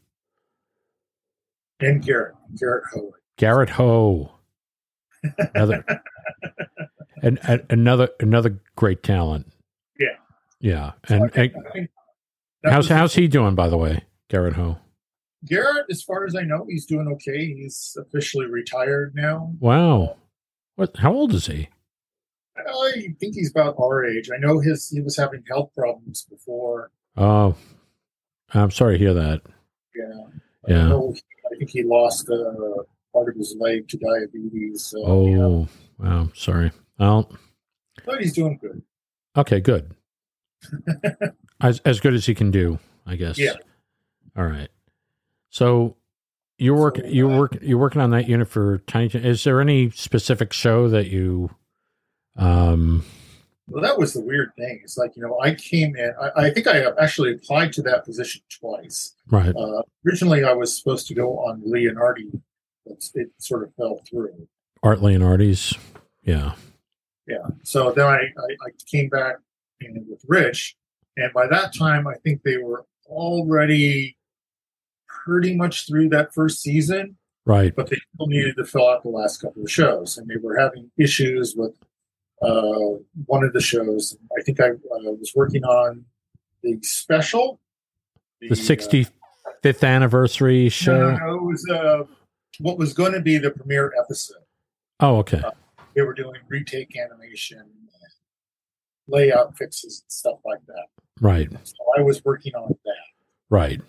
And Garrett. Garrett Howard. Garrett Ho, another and, and another another great talent. Yeah. Yeah, So and, I think- and I think that how's was- how's he doing, by the way, Garrett Ho? Garrett, as far as I know, he's doing okay. He's officially retired now. Wow, what? How old is he? I think he's about our age. I know his he was having health problems before. Oh, I'm sorry to hear that. Yeah. Yeah. I, know, I think he lost uh, part of his leg to diabetes. So, Oh, yeah. wow. Sorry. Well, But he's doing good. okay, good. as as good as he can do, I guess. Yeah. All right. So you're working. So, You're uh, working. You're working on that unit for Tiny. Toon. Is there any specific show that you? Um. Well, that was the weird thing. It's like, you know, I came in, I, I think I actually applied to that position twice. Right. Uh, originally, I was supposed to go on Leonardi, but it sort of fell through. Art Leonardi's. Yeah. Yeah. So then I, I, I came back in with Rich, and by that time, I think they were already pretty much through that first season, Right. but they still needed to fill out the last couple of shows, and they were having issues with uh, one of the shows. I think I uh, was working on the special, The sixty-fifth anniversary Uh, show. no, no, no, it was uh, what was going to be the premiere episode. Oh, okay. Uh, they were doing retake animation, and layout fixes, and stuff like that. Right. So I was working on that. Right.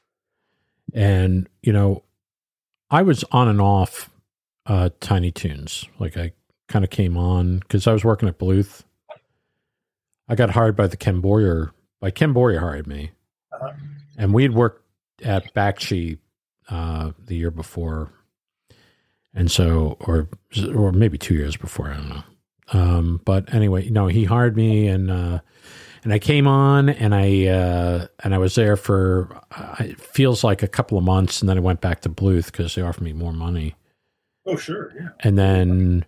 And, you know, I was on and off uh, Tiny Toons. Like I kind of came on because I was working at Bluth. I got hired by the Ken Boyer. By Ken Boyer hired me. Uh-huh. And we had worked at Bakshi uh, the year before. And so, or or maybe two years before, I don't know. Um, but anyway, no, he hired me, and uh, and I came on, and I uh, and I was there for uh, it feels like a couple of months, and then I went back to Bluth because they offered me more money. Oh, sure, yeah. And then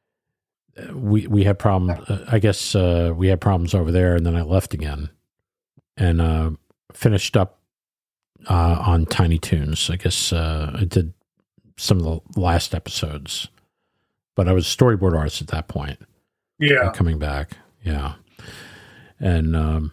we we had problems. Uh, I guess uh, we had problems over there, and then I left again, and uh, finished up uh, on Tiny Toons. I guess uh, I did some of the last episodes, but I was a storyboard artist at that point. Yeah. Coming back. Yeah. And, um,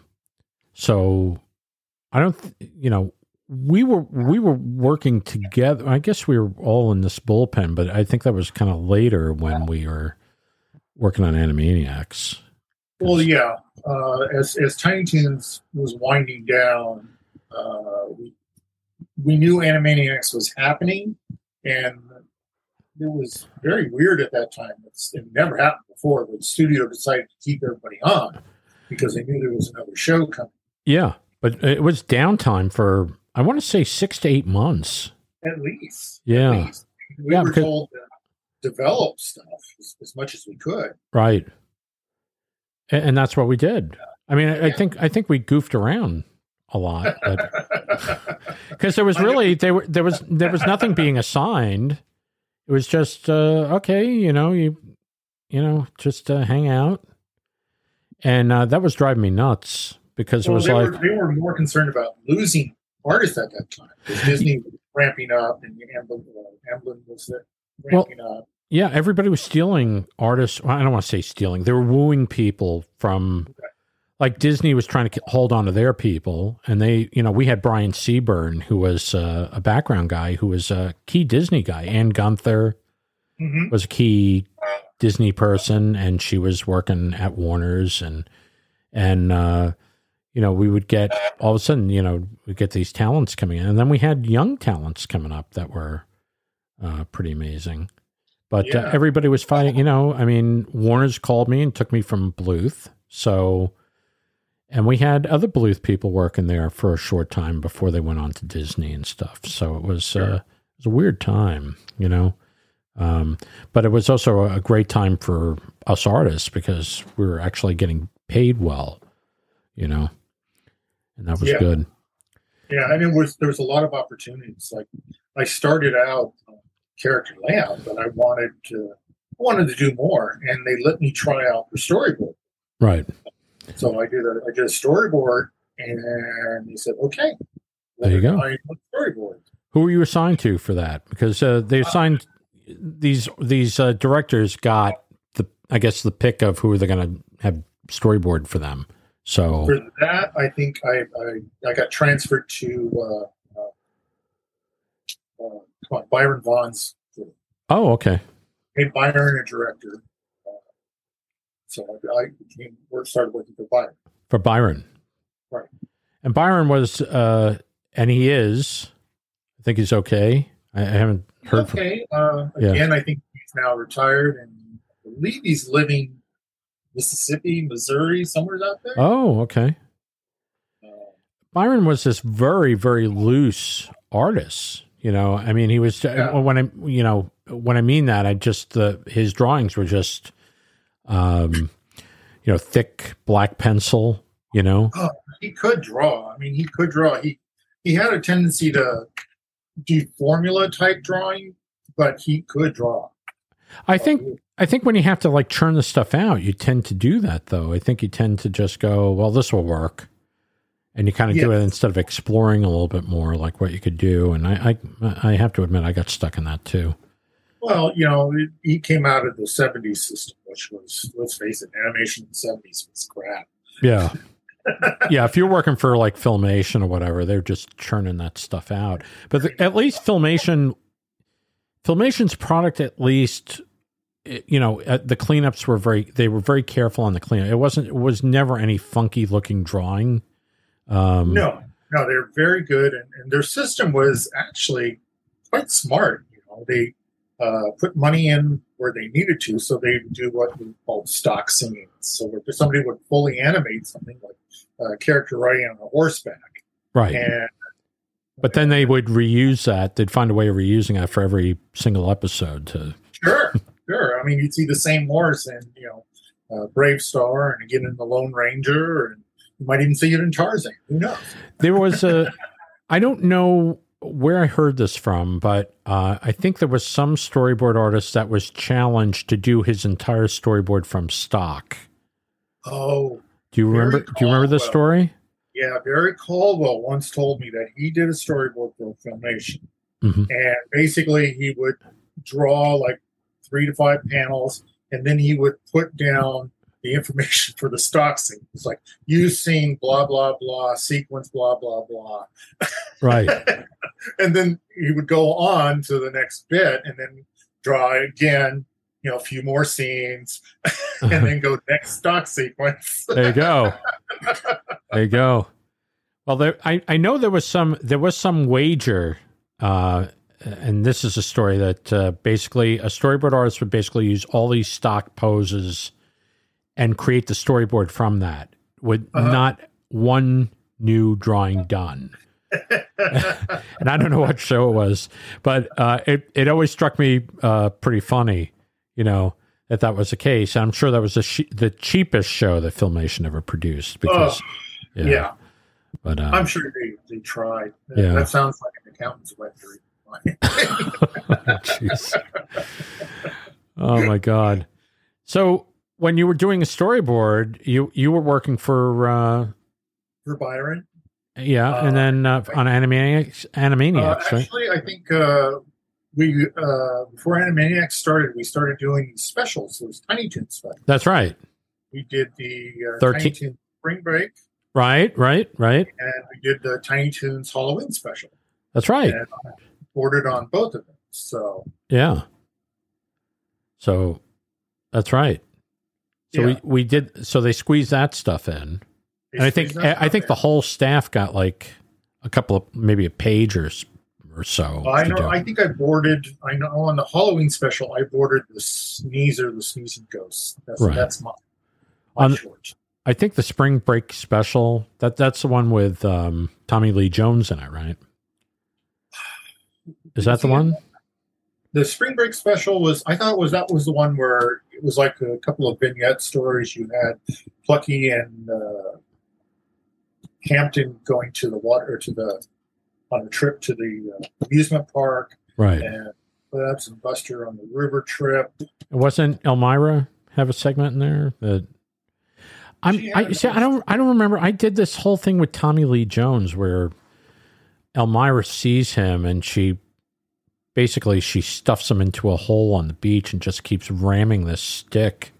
so I don't, th- you know, we were, we were working together. I guess we were all in this bullpen, but I think that was kind of later when we were working on Animaniacs. Well, yeah. Uh, as, as Tiny Toons was winding down, uh, we, we knew Animaniacs was happening. And it was very weird at that time. It's, it never happened before. The studio decided to keep everybody on because they knew there was another show coming. Yeah, but it was downtime for, I want to say, six to eight months. At least. Yeah. At least. We yeah, were because, told to develop stuff as, as much as we could. Right. And, and that's what we did. I mean, I, yeah. I think I think we goofed around a lot, because there was really there were there was there was nothing being assigned. It was just uh, okay, you know, you you know, just uh, hang out, and uh, that was driving me nuts because well, it was they like were, they were more concerned about losing artists at that time. Disney was ramping up, and Amblin, uh, Amblin was ramping well, up. Yeah, everybody was stealing artists. Well, I don't want to say stealing; they were wooing people from. Okay. Like Disney was trying to hold on to their people, and they, you know, we had Brian Seaburn, who was uh, a background guy, who was a key Disney guy. Ann Gunther mm-hmm. was a key Disney person, and she was working at Warner's, and and uh, you know, we would get all of a sudden, you know, we get these talents coming in, and then we had young talents coming up that were uh, pretty amazing. But yeah. uh, everybody was fighting. You know, I mean, Warner's called me and took me from Bluth, so. And we had other Bluth people working there for a short time before they went on to Disney and stuff. So it was, sure. uh, it was a weird time, you know. Um, but it was also a great time for us artists because we were actually getting paid well, you know. And that was yeah. good. Yeah, I mean, was, there was a lot of opportunities. Like, I started out on character layout, but I wanted to I wanted to do more, and they let me try out for storyboard. Right. So I did a I did a storyboard, and he said, "Okay, there you go." Storyboard. Who were you assigned to for that? Because uh, they assigned uh, these these uh, directors got the I guess the pick of who they're going to have storyboard for them. So for that, I think I I, I got transferred to uh, uh, uh, come on, Byron Vaughn's. Group. Oh, okay. Made Byron a director. So I became, started working for Byron. For Byron. Right. And Byron was, uh, and he is, I think he's okay. I, I haven't he's heard okay. from uh, Again, yeah. I think he's now retired, and I believe he's living Mississippi, Missouri, somewhere out there. Oh, okay. Uh, Byron was this very, very loose artist. You know, I mean, he was, yeah. when I, you know, when I mean that, I just, the, his drawings were just, Um, you know, thick black pencil, you know. Oh, he could draw. I mean, he could draw. He he had a tendency to do formula type drawing, but he could draw. I think uh, I think when you have to like churn the stuff out, you tend to do that though. I think you tend to just go, well, this will work. And you kind of yes. do it instead of exploring a little bit more like what you could do. And I, I I have to admit I got stuck in that too. Well, you know, it, he came out of the seventies system, which was, let's face it, animation in the seventies was crap. Yeah. Yeah, if you're working for like Filmation or whatever, they're just churning that stuff out. But the, at least Filmation Filmation's product, at least, it- you know, uh, the cleanups were very, they were very careful on the cleanup. It wasn't, it was never any funky looking drawing. Um, No, no, they're very good, and, and their system was actually quite smart. You know, they uh, put money in where they needed to, so they would do what we call stock scenes. So if somebody would fully animate something like a character riding on a horseback, Right. and But then they would reuse that. They'd find a way of reusing that for every single episode to. sure, sure. I mean, you'd see the same horse in, you know, uh, Brave Star, and again in the Lone Ranger, and you might even see it in Tarzan. Who knows? There was a, I don't know where I heard this from, but uh, I think there was some storyboard artist that was challenged to do his entire storyboard from stock. Oh, Do you Barry remember? Do you remember this Caldwell. story? yeah. Barry Caldwell once told me that he did a storyboard for Filmation. Mhm. And basically, he would draw like three to five panels, and then he would put down the information for the stock scene. It's like, use scene, blah, blah, blah, sequence, blah, blah, blah. Right. And then he would go on to the next bit and then draw again, you know, a few more scenes, and then go next stock sequence. There you go. There you go. Well, there, I, I know there was some there was some wager, uh, and this is a story that uh, basically a storyboard artist would basically use all these stock poses and create the storyboard from that with Uh-huh. not one new drawing done. And I don't know what show it was, but uh, it it always struck me uh, pretty funny, you know, that that was the case. And I'm sure that was the she- the cheapest show that Filmation ever produced because, Oh, yeah. But uh, I'm sure they, they tried. Yeah. That sounds like an accountant's wet dream. jeez. Oh my God. So when you were doing a storyboard, you you were working for uh, For Byron? yeah, Uh, and then uh, on Animaniacs, Uh, Animaniacs, right? actually, I think uh, we uh, before Animaniacs started, we started doing specials. It was Tiny Toons specials. That's right. We did the uh, Thirteen- Tiny Toons Spring Break, Right, right, right. and we did the Tiny Toons Halloween special. That's right. And I bordered on both of them. So Yeah. So that's right. So Yeah. we, we did so they squeezed that stuff in. they And I think squeezed that I think the stuff whole staff got like a couple of maybe a page or s- or so. in. I to know. do. I think I boarded. I know on the Halloween special, I boarded the Sneezer, the Sneezing Ghost. That's Right. that's my, my On- short. I think the Spring Break special, that that's the one with um, Tommy Lee Jones in it, right? Is that the one? The Spring Break special was, I thought was that was the one where it was like a couple of vignette stories. You had Plucky and uh, Hampton going to the water, or to the, on a trip to the uh, amusement park, Right. and Babs and Buster on the river trip. Wasn't Elmira have a segment in there that I'm She I had- see I don't I don't remember. I did this whole thing with Tommy Lee Jones where Elmira sees him and she basically she stuffs him into a hole on the beach and just keeps ramming this stick.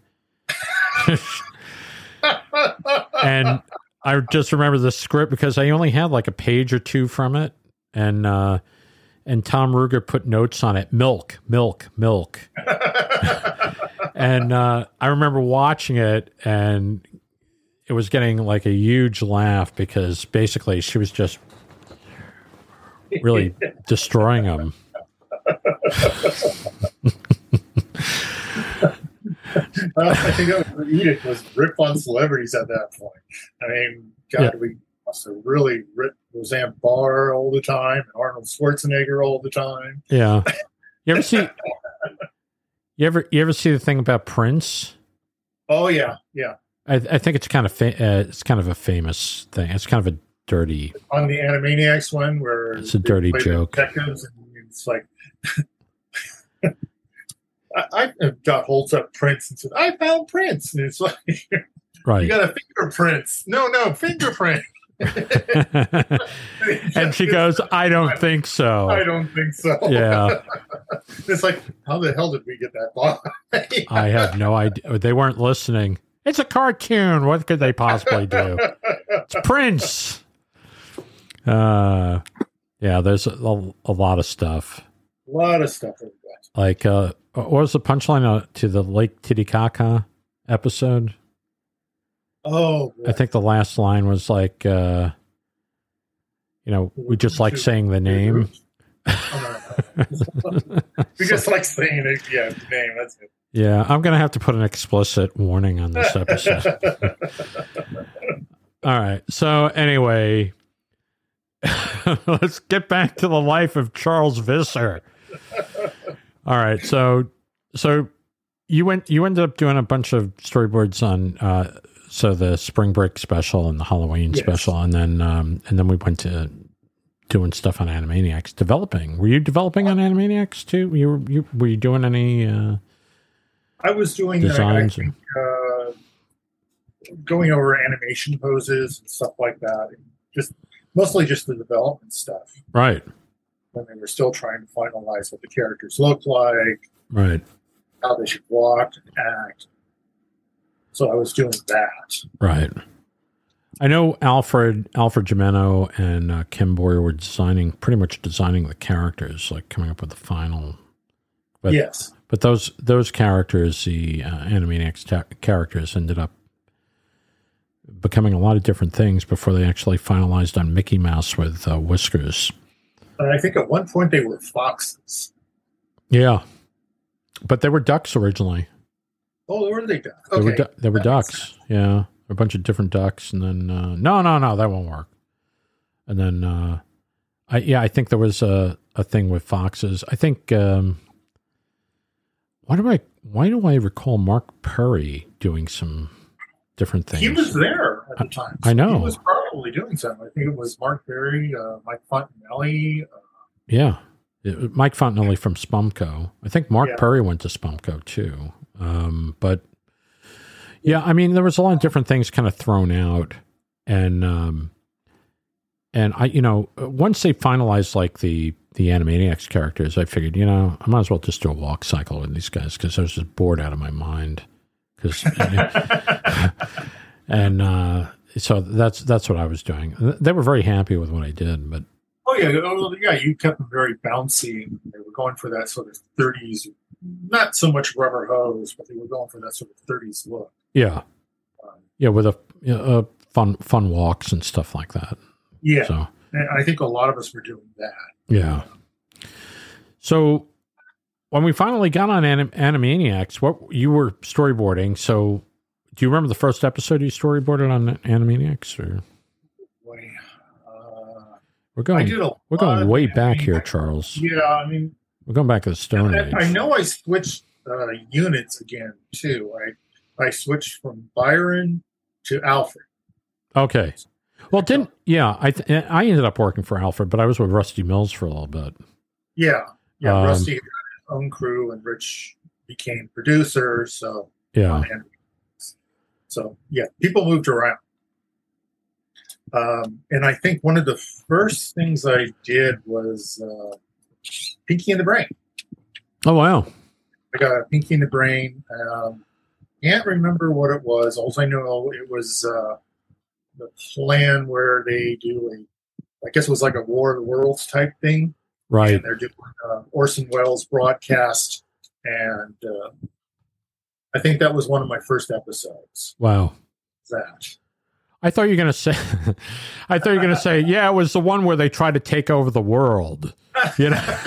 And I just remember the script because I only had like a page or two from it, and uh, and Tom Ruger put notes on it: milk, milk, milk. And uh, I remember watching it, and it was getting like a huge laugh because basically she was just really destroying him. Uh, I think that was the edict was rip on celebrities at that point. I mean, God, Yeah. we must have really ripped Roseanne Barr all the time, and Arnold Schwarzenegger all the time. Yeah. You ever see? You ever you ever see the thing about Prince? Oh yeah, yeah. I, I think it's kind of fa- uh, it's kind of a famous thing. It's kind of a dirty. On the Animaniacs one, where It's a they dirty play the joke. detectives, and it's like. I, I got holds up Prince and said, "I found Prince," and it's like, Right. "You got a fingerprints?" No, no, fingerprint. And she goes, I don't think I so. don't think so. Yeah. It's like, how the hell did we get that ball? I have no idea. They weren't listening. It's a cartoon. What could they possibly do? It's Prince. Uh, yeah, there's a, a lot of stuff. A lot of stuff like that. Like, uh, what was the punchline uh, to the Lake Titicaca episode? Oh, I think the last line was like, uh, you know, we just like saying the name. Oh, no, no. We just like saying it. Yeah, the name. That's it. Yeah, I'm going to have to put an explicit warning on this episode. All right. So anyway, let's get back to the life of Charles Visser. All right. So, so you went, you ended up doing a bunch of storyboards on, uh, so the Spring Break special and the Halloween Yes. special, and then, um, and then we went to doing stuff on Animaniacs, developing. Were you developing on Animaniacs too? You were, you, were you doing any, uh, I was doing uh, I designs? think, uh, going over animation poses and stuff like that. And just mostly just the development stuff right. when they were still trying to finalize what the characters looked like, Right. how they should walk and act. So I was doing that. Right. I know Alfred, Alfred Gimeno and uh, Kim Boyer were designing, pretty much designing the characters, like coming up with the final. But, Yes. But those those characters, the uh, Animaniacs ta- characters, ended up becoming a lot of different things before they actually finalized on Mickey Mouse with uh, whiskers. And I think at one point they were foxes. Yeah. But they were ducks originally. Oh, were they ducks? They Okay. were, du- they were That makes ducks. sense. Yeah. A bunch of different ducks. And then, uh, no, no, no, that won't work. And then, uh, I, yeah, I think there was a, a thing with foxes. I think, um, why do I, why do I recall Mark Perry doing some different things? He was there at the time. I know. He was probably doing something. I think it was Mark Berry, uh, Mike Fontanelli. Uh, Yeah. It- Mike Fontanelli from Spumco. I think Mark Yeah. Perry went to Spumco too. Um, but yeah, I mean, there was a lot of different things kind of thrown out. And, um, and I, you know, once they finalized like the, the Animaniacs characters, I figured, you know, I might as well just do a walk cycle with these guys because I was just bored out of my mind. Cause, and, uh, so that's, that's what I was doing. They were very happy with what I did, but oh, yeah. Oh, yeah. You kept them very bouncy. They were going for that sort of thirties, not so much rubber hose, but they were going for that sort of thirties look. yeah. Um, Yeah, with a, you know, uh, fun fun walks and stuff like that. yeah. So And I think a lot of us were doing that. yeah. So when we finally got on Anim- Animaniacs, what you were storyboarding? So do you remember the first episode you storyboarded on Animaniacs? Or Boy, uh, we're I going did a we're lot going of way back here, Animaniacs. Charles. Yeah. I mean, We're going back to the Stone I, Age. I know I switched uh, units again, too. I, I switched from Byron to Alfred. Okay. Well, didn't yeah? I th- I ended up working for Alfred, but I was with Rusty Mills for a little bit. Yeah. Yeah. Um, Rusty had his own crew, and Rich became producer. So, Yeah. and so yeah, people moved around. Um, and I think one of the first things I did was uh, Pinky and the Brain. Oh wow. I got a Pinky and the Brain. Um, can't remember what it was. All I know it was uh, the plan where they do a, I guess it was like a War of the Worlds type thing. Right. And they're doing uh, Orson Welles broadcast, and uh, I think that was one of my first episodes. Wow. That I thought you were going to say, I thought you were going to say, yeah, it was the one where they tried to take over the world. You know,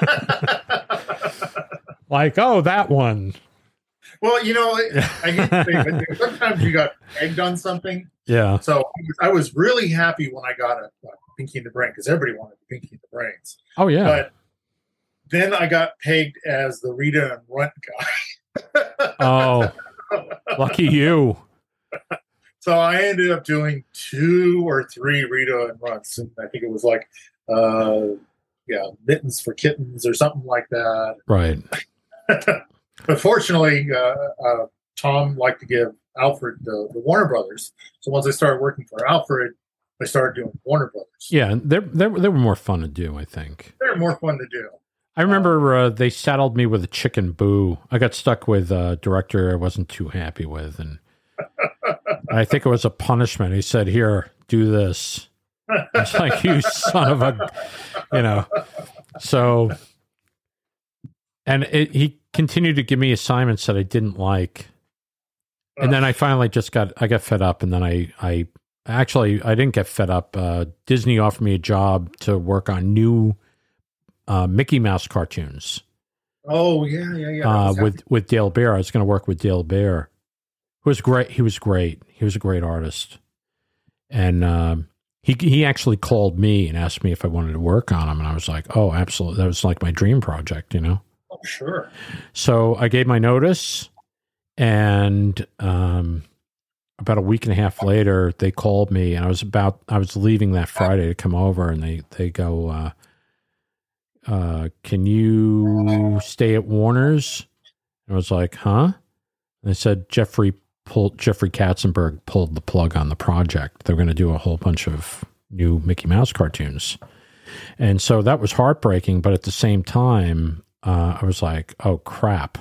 like, oh, that one. well, you know, I hate to say it, sometimes you got egged on something. Yeah. So I was really happy when I got a, a Pinky and the Brain because everybody wanted Pinky and the Brains. Oh, yeah. But then I got pegged as the Rita and Runt guy. Oh, lucky you. So I ended up doing two or three Rita and Runts, and I think it was like, uh, yeah, Mittens for Kittens or something like that. Right. But fortunately, uh, uh, Tom liked to give Alfred the, the Warner Brothers. So once I started working for Alfred, I started doing Warner Brothers. Yeah. They they they were more fun to do, I think. They're more fun to do. I remember uh, they saddled me with a Chicken Boo. I got stuck with a director I wasn't too happy with, and I think it was a punishment. He said, "Here, do this." It's like, you son of a, you know. So, and it, he continued to give me assignments that I didn't like. And then I finally just got, I got fed up. And then I, I actually, I didn't get fed up. Uh, Disney offered me a job to work on new uh, Mickey Mouse cartoons. Oh, yeah, yeah, yeah. Uh, with, with Dale Bear. I was going to work with Dale Bear, who was great. He was great. He was a great artist. And um, he, he actually called me and asked me if I wanted to work on him. And I was like, oh, absolutely. That was like my dream project, you know? Oh, sure. So I gave my notice. And um, about a week and a half later, they called me, and I was about I was leaving that Friday to come over, and they they go, uh, uh, "Can you stay at Warner's?" And I was like, "Huh?" And they said Jeffrey pulled Jeffrey Katzenberg pulled the plug on the project. They're going to do a whole bunch of new Mickey Mouse cartoons, and so that was heartbreaking. But at the same time, uh, I was like, "Oh crap."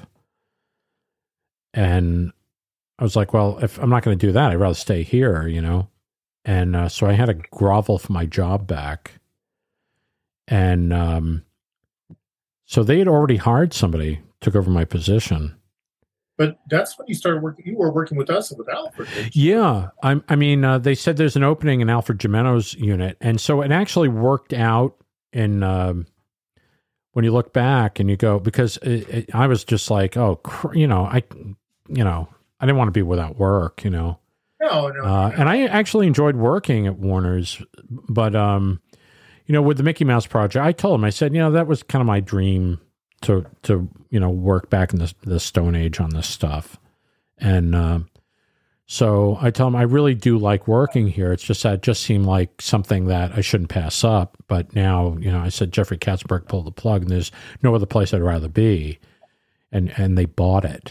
And I was like, well, if I'm not going to do that, I'd rather stay here, you know? And uh, so I had to grovel for my job back. And um, so they had already hired somebody, took over my position. But that's when you started working. You were working with us with Alfred. Yeah. I, I mean, uh, they said there's an opening in Alfred Gimeno's unit. And so it actually worked out in... Um, when you look back and you go, because it, it, I was just like, oh, cr- you know, I, you know, I didn't want to be without work, you know. No, no, uh, no. And I actually enjoyed working at Warner's, but, um, you know, with the Mickey Mouse project, I told him, I said, you know, that was kind of my dream to, to, you know, work back in the, the Stone Age on this stuff. And, um, so I tell him I really do like working here. It's just that it just seemed like something that I shouldn't pass up. But now, you know, I said Jeffrey Katzenberg pulled the plug, and there's no other place I'd rather be. And and they bought it.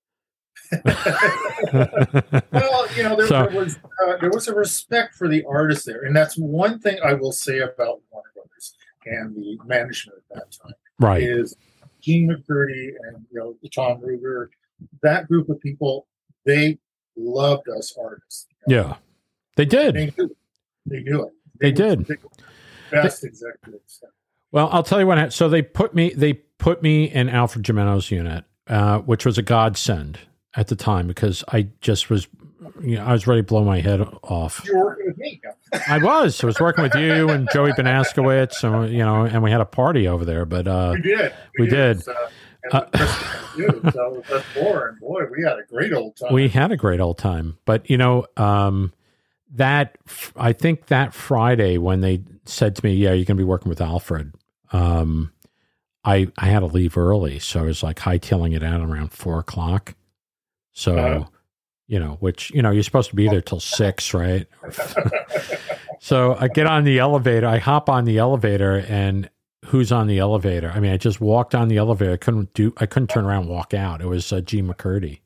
Well, you know, there, So- there was uh, there was a respect for the artist there, and that's one thing I will say about Warner Brothers and the management at that time Right. is Gene McCurdy and you know Tom Ruger, that group of people, they loved us artists. You know? Yeah. They did. They do. They do it. They were did. the best executives. Well, I'll tell you what. So they put me. They put me in Alfred Gimeno's unit, uh, which was a godsend at the time because I just was, you know, I was ready to blow my head off. You were working with me. I was. I was working with you and Joey Banaskowitz, and you know, and we had a party over there. But uh, We did. we did. So, and the rest of them too. So that's boring. Boy, we had a great old time. we had a great old time. But you know, um, that I think that Friday when they said to me, "Yeah, you're going to be working with Alfred," um, I I had to leave early, so I was like hightailing it out around four o'clock. So, Uh-huh. you know, which you know you're supposed to be there till six, right? So I get on the elevator. I hop on the elevator, and who's on the elevator? I mean, I just walked on the elevator. I couldn't do. I couldn't turn around and walk out. It was uh, Gene McCurdy,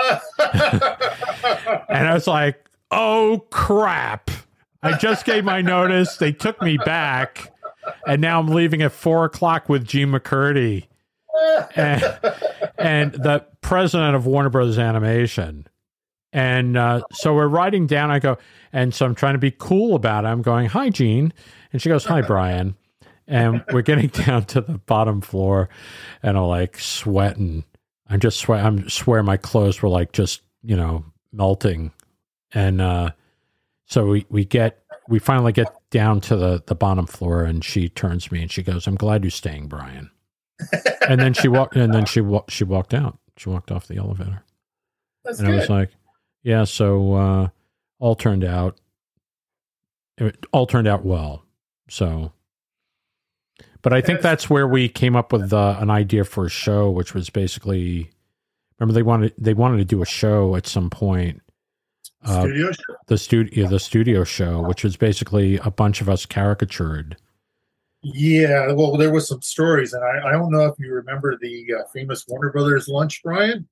and I was like, "Oh crap! I just gave my notice. They took me back, and now I'm leaving at four o'clock with Gene McCurdy and, and the president of Warner Brothers Animation." And uh, so we're riding down. I go, and so I'm trying to be cool about it. I'm going, "Hi, Gene," and she goes, "Hi, Brian." And we're getting down to the bottom floor, and I'm like sweating. I'm just sweat. I'm swear my clothes were like just you know melting. And uh, so we we get we finally get down to the the bottom floor, and she turns to me and she goes, "I'm glad you're staying, Brian." And then she walked. And then she wa- she walked out. She walked off the elevator. That's And good. I was like, yeah, so uh, all turned out, it all turned out well. So, but I think Yes. that's where we came up with uh, an idea for a show, which was basically, remember they wanted they wanted to do a show at some point, uh, Studio show? the studio the studio show, which was basically a bunch of us caricatured. Yeah, well, there was some stories, and I, I don't know if you remember the uh, famous Warner Brothers lunch, Brian.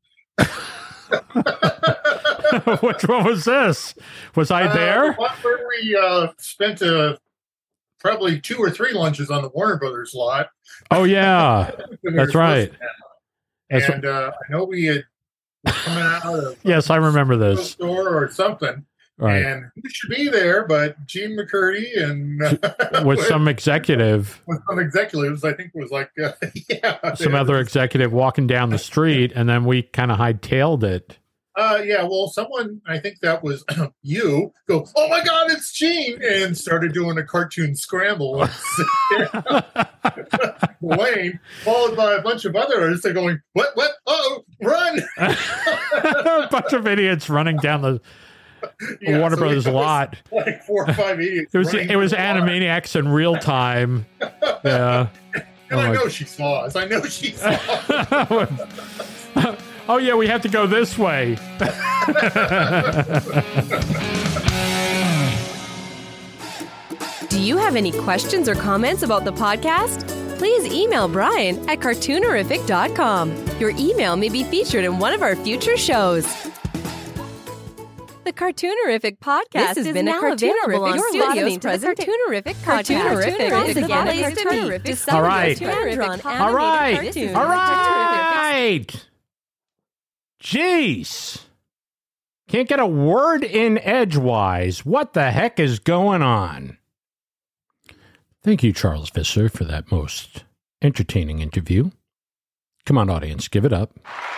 Which one was this? Was I Uh, there? the one where we uh, spent uh, probably two or three lunches on the Warner Brothers lot. Oh yeah, when we that's were right. supposed to have. That's and uh, I know we had were coming out of Yes, I remember the this. store or something, Right. And who should be there but Gene McCurdy and uh, with some executive, with some executives. I think it was like uh, yeah, some other executive walking down the street, and then we kind of hightailed it. Uh, yeah, well, someone, I think that was you, go, oh my God, it's Gene, and started doing a cartoon scramble. Wayne, followed by a bunch of others, they're going, what, what, oh, run! A bunch of idiots running down the yeah, Warner so Brothers it was lot. Like four or five idiots. It was running it was through the lot. Animaniacs in real time. Yeah. And Oh I my- know she saw us. I know she saw us. Oh yeah, we have to go this way. Do you have any questions or comments about the podcast? Please email Brian at cartoonerific dot com. Your email may be featured in one of our future shows. The Cartoonerific podcast This has is been a now Cartoonerific available on Studios Studios present- Cartoonerific podcast. Cartoonerific Once is a again, place a to place meet. to All right. celebrate All right. cartoons. All right. Jeez. Can't get a word in edgewise. What the heck is going on? Thank you, Charles Visser, for that most entertaining interview. Come on, audience, give it up.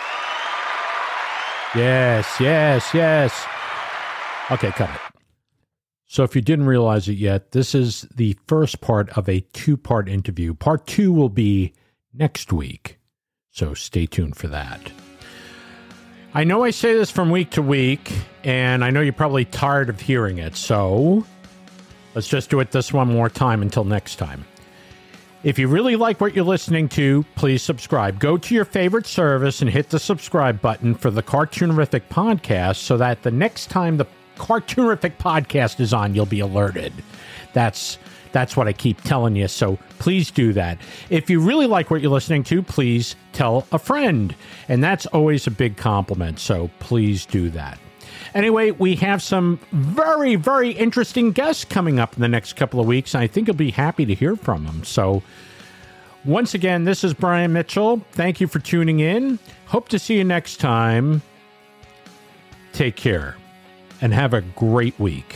Yes, yes, yes. Okay, cut it. So if you didn't realize it yet, this is the first part of a two-part interview. Part two will be next week, so stay tuned for that. I know I say this from week to week, and I know you're probably tired of hearing it, so let's just do it this one more time until next time. If you really like what you're listening to, please subscribe. Go to your favorite service and hit the subscribe button for the Cartoonerific podcast so that the next time the Cartoonerific podcast is on, you'll be alerted. That's that's what I keep telling you, so please do that. If you really like what you're listening to, please tell a friend. And that's always a big compliment, so please do that. Anyway, we have some very, very interesting guests coming up in the next couple of weeks. And I think you'll be happy to hear from them. So once again, this is Brian Mitchell. Thank you for tuning in. Hope to see you next time. Take care and have a great week.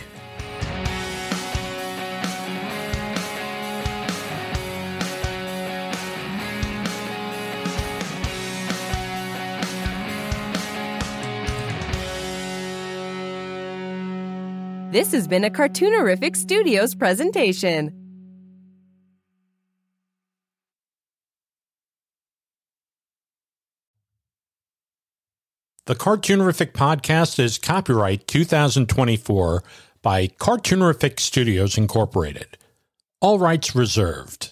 This has been a Cartoonerific Studios presentation. The Cartoonerific podcast is copyright two thousand twenty-four by Cartoonerific Studios Incorporated. All rights reserved.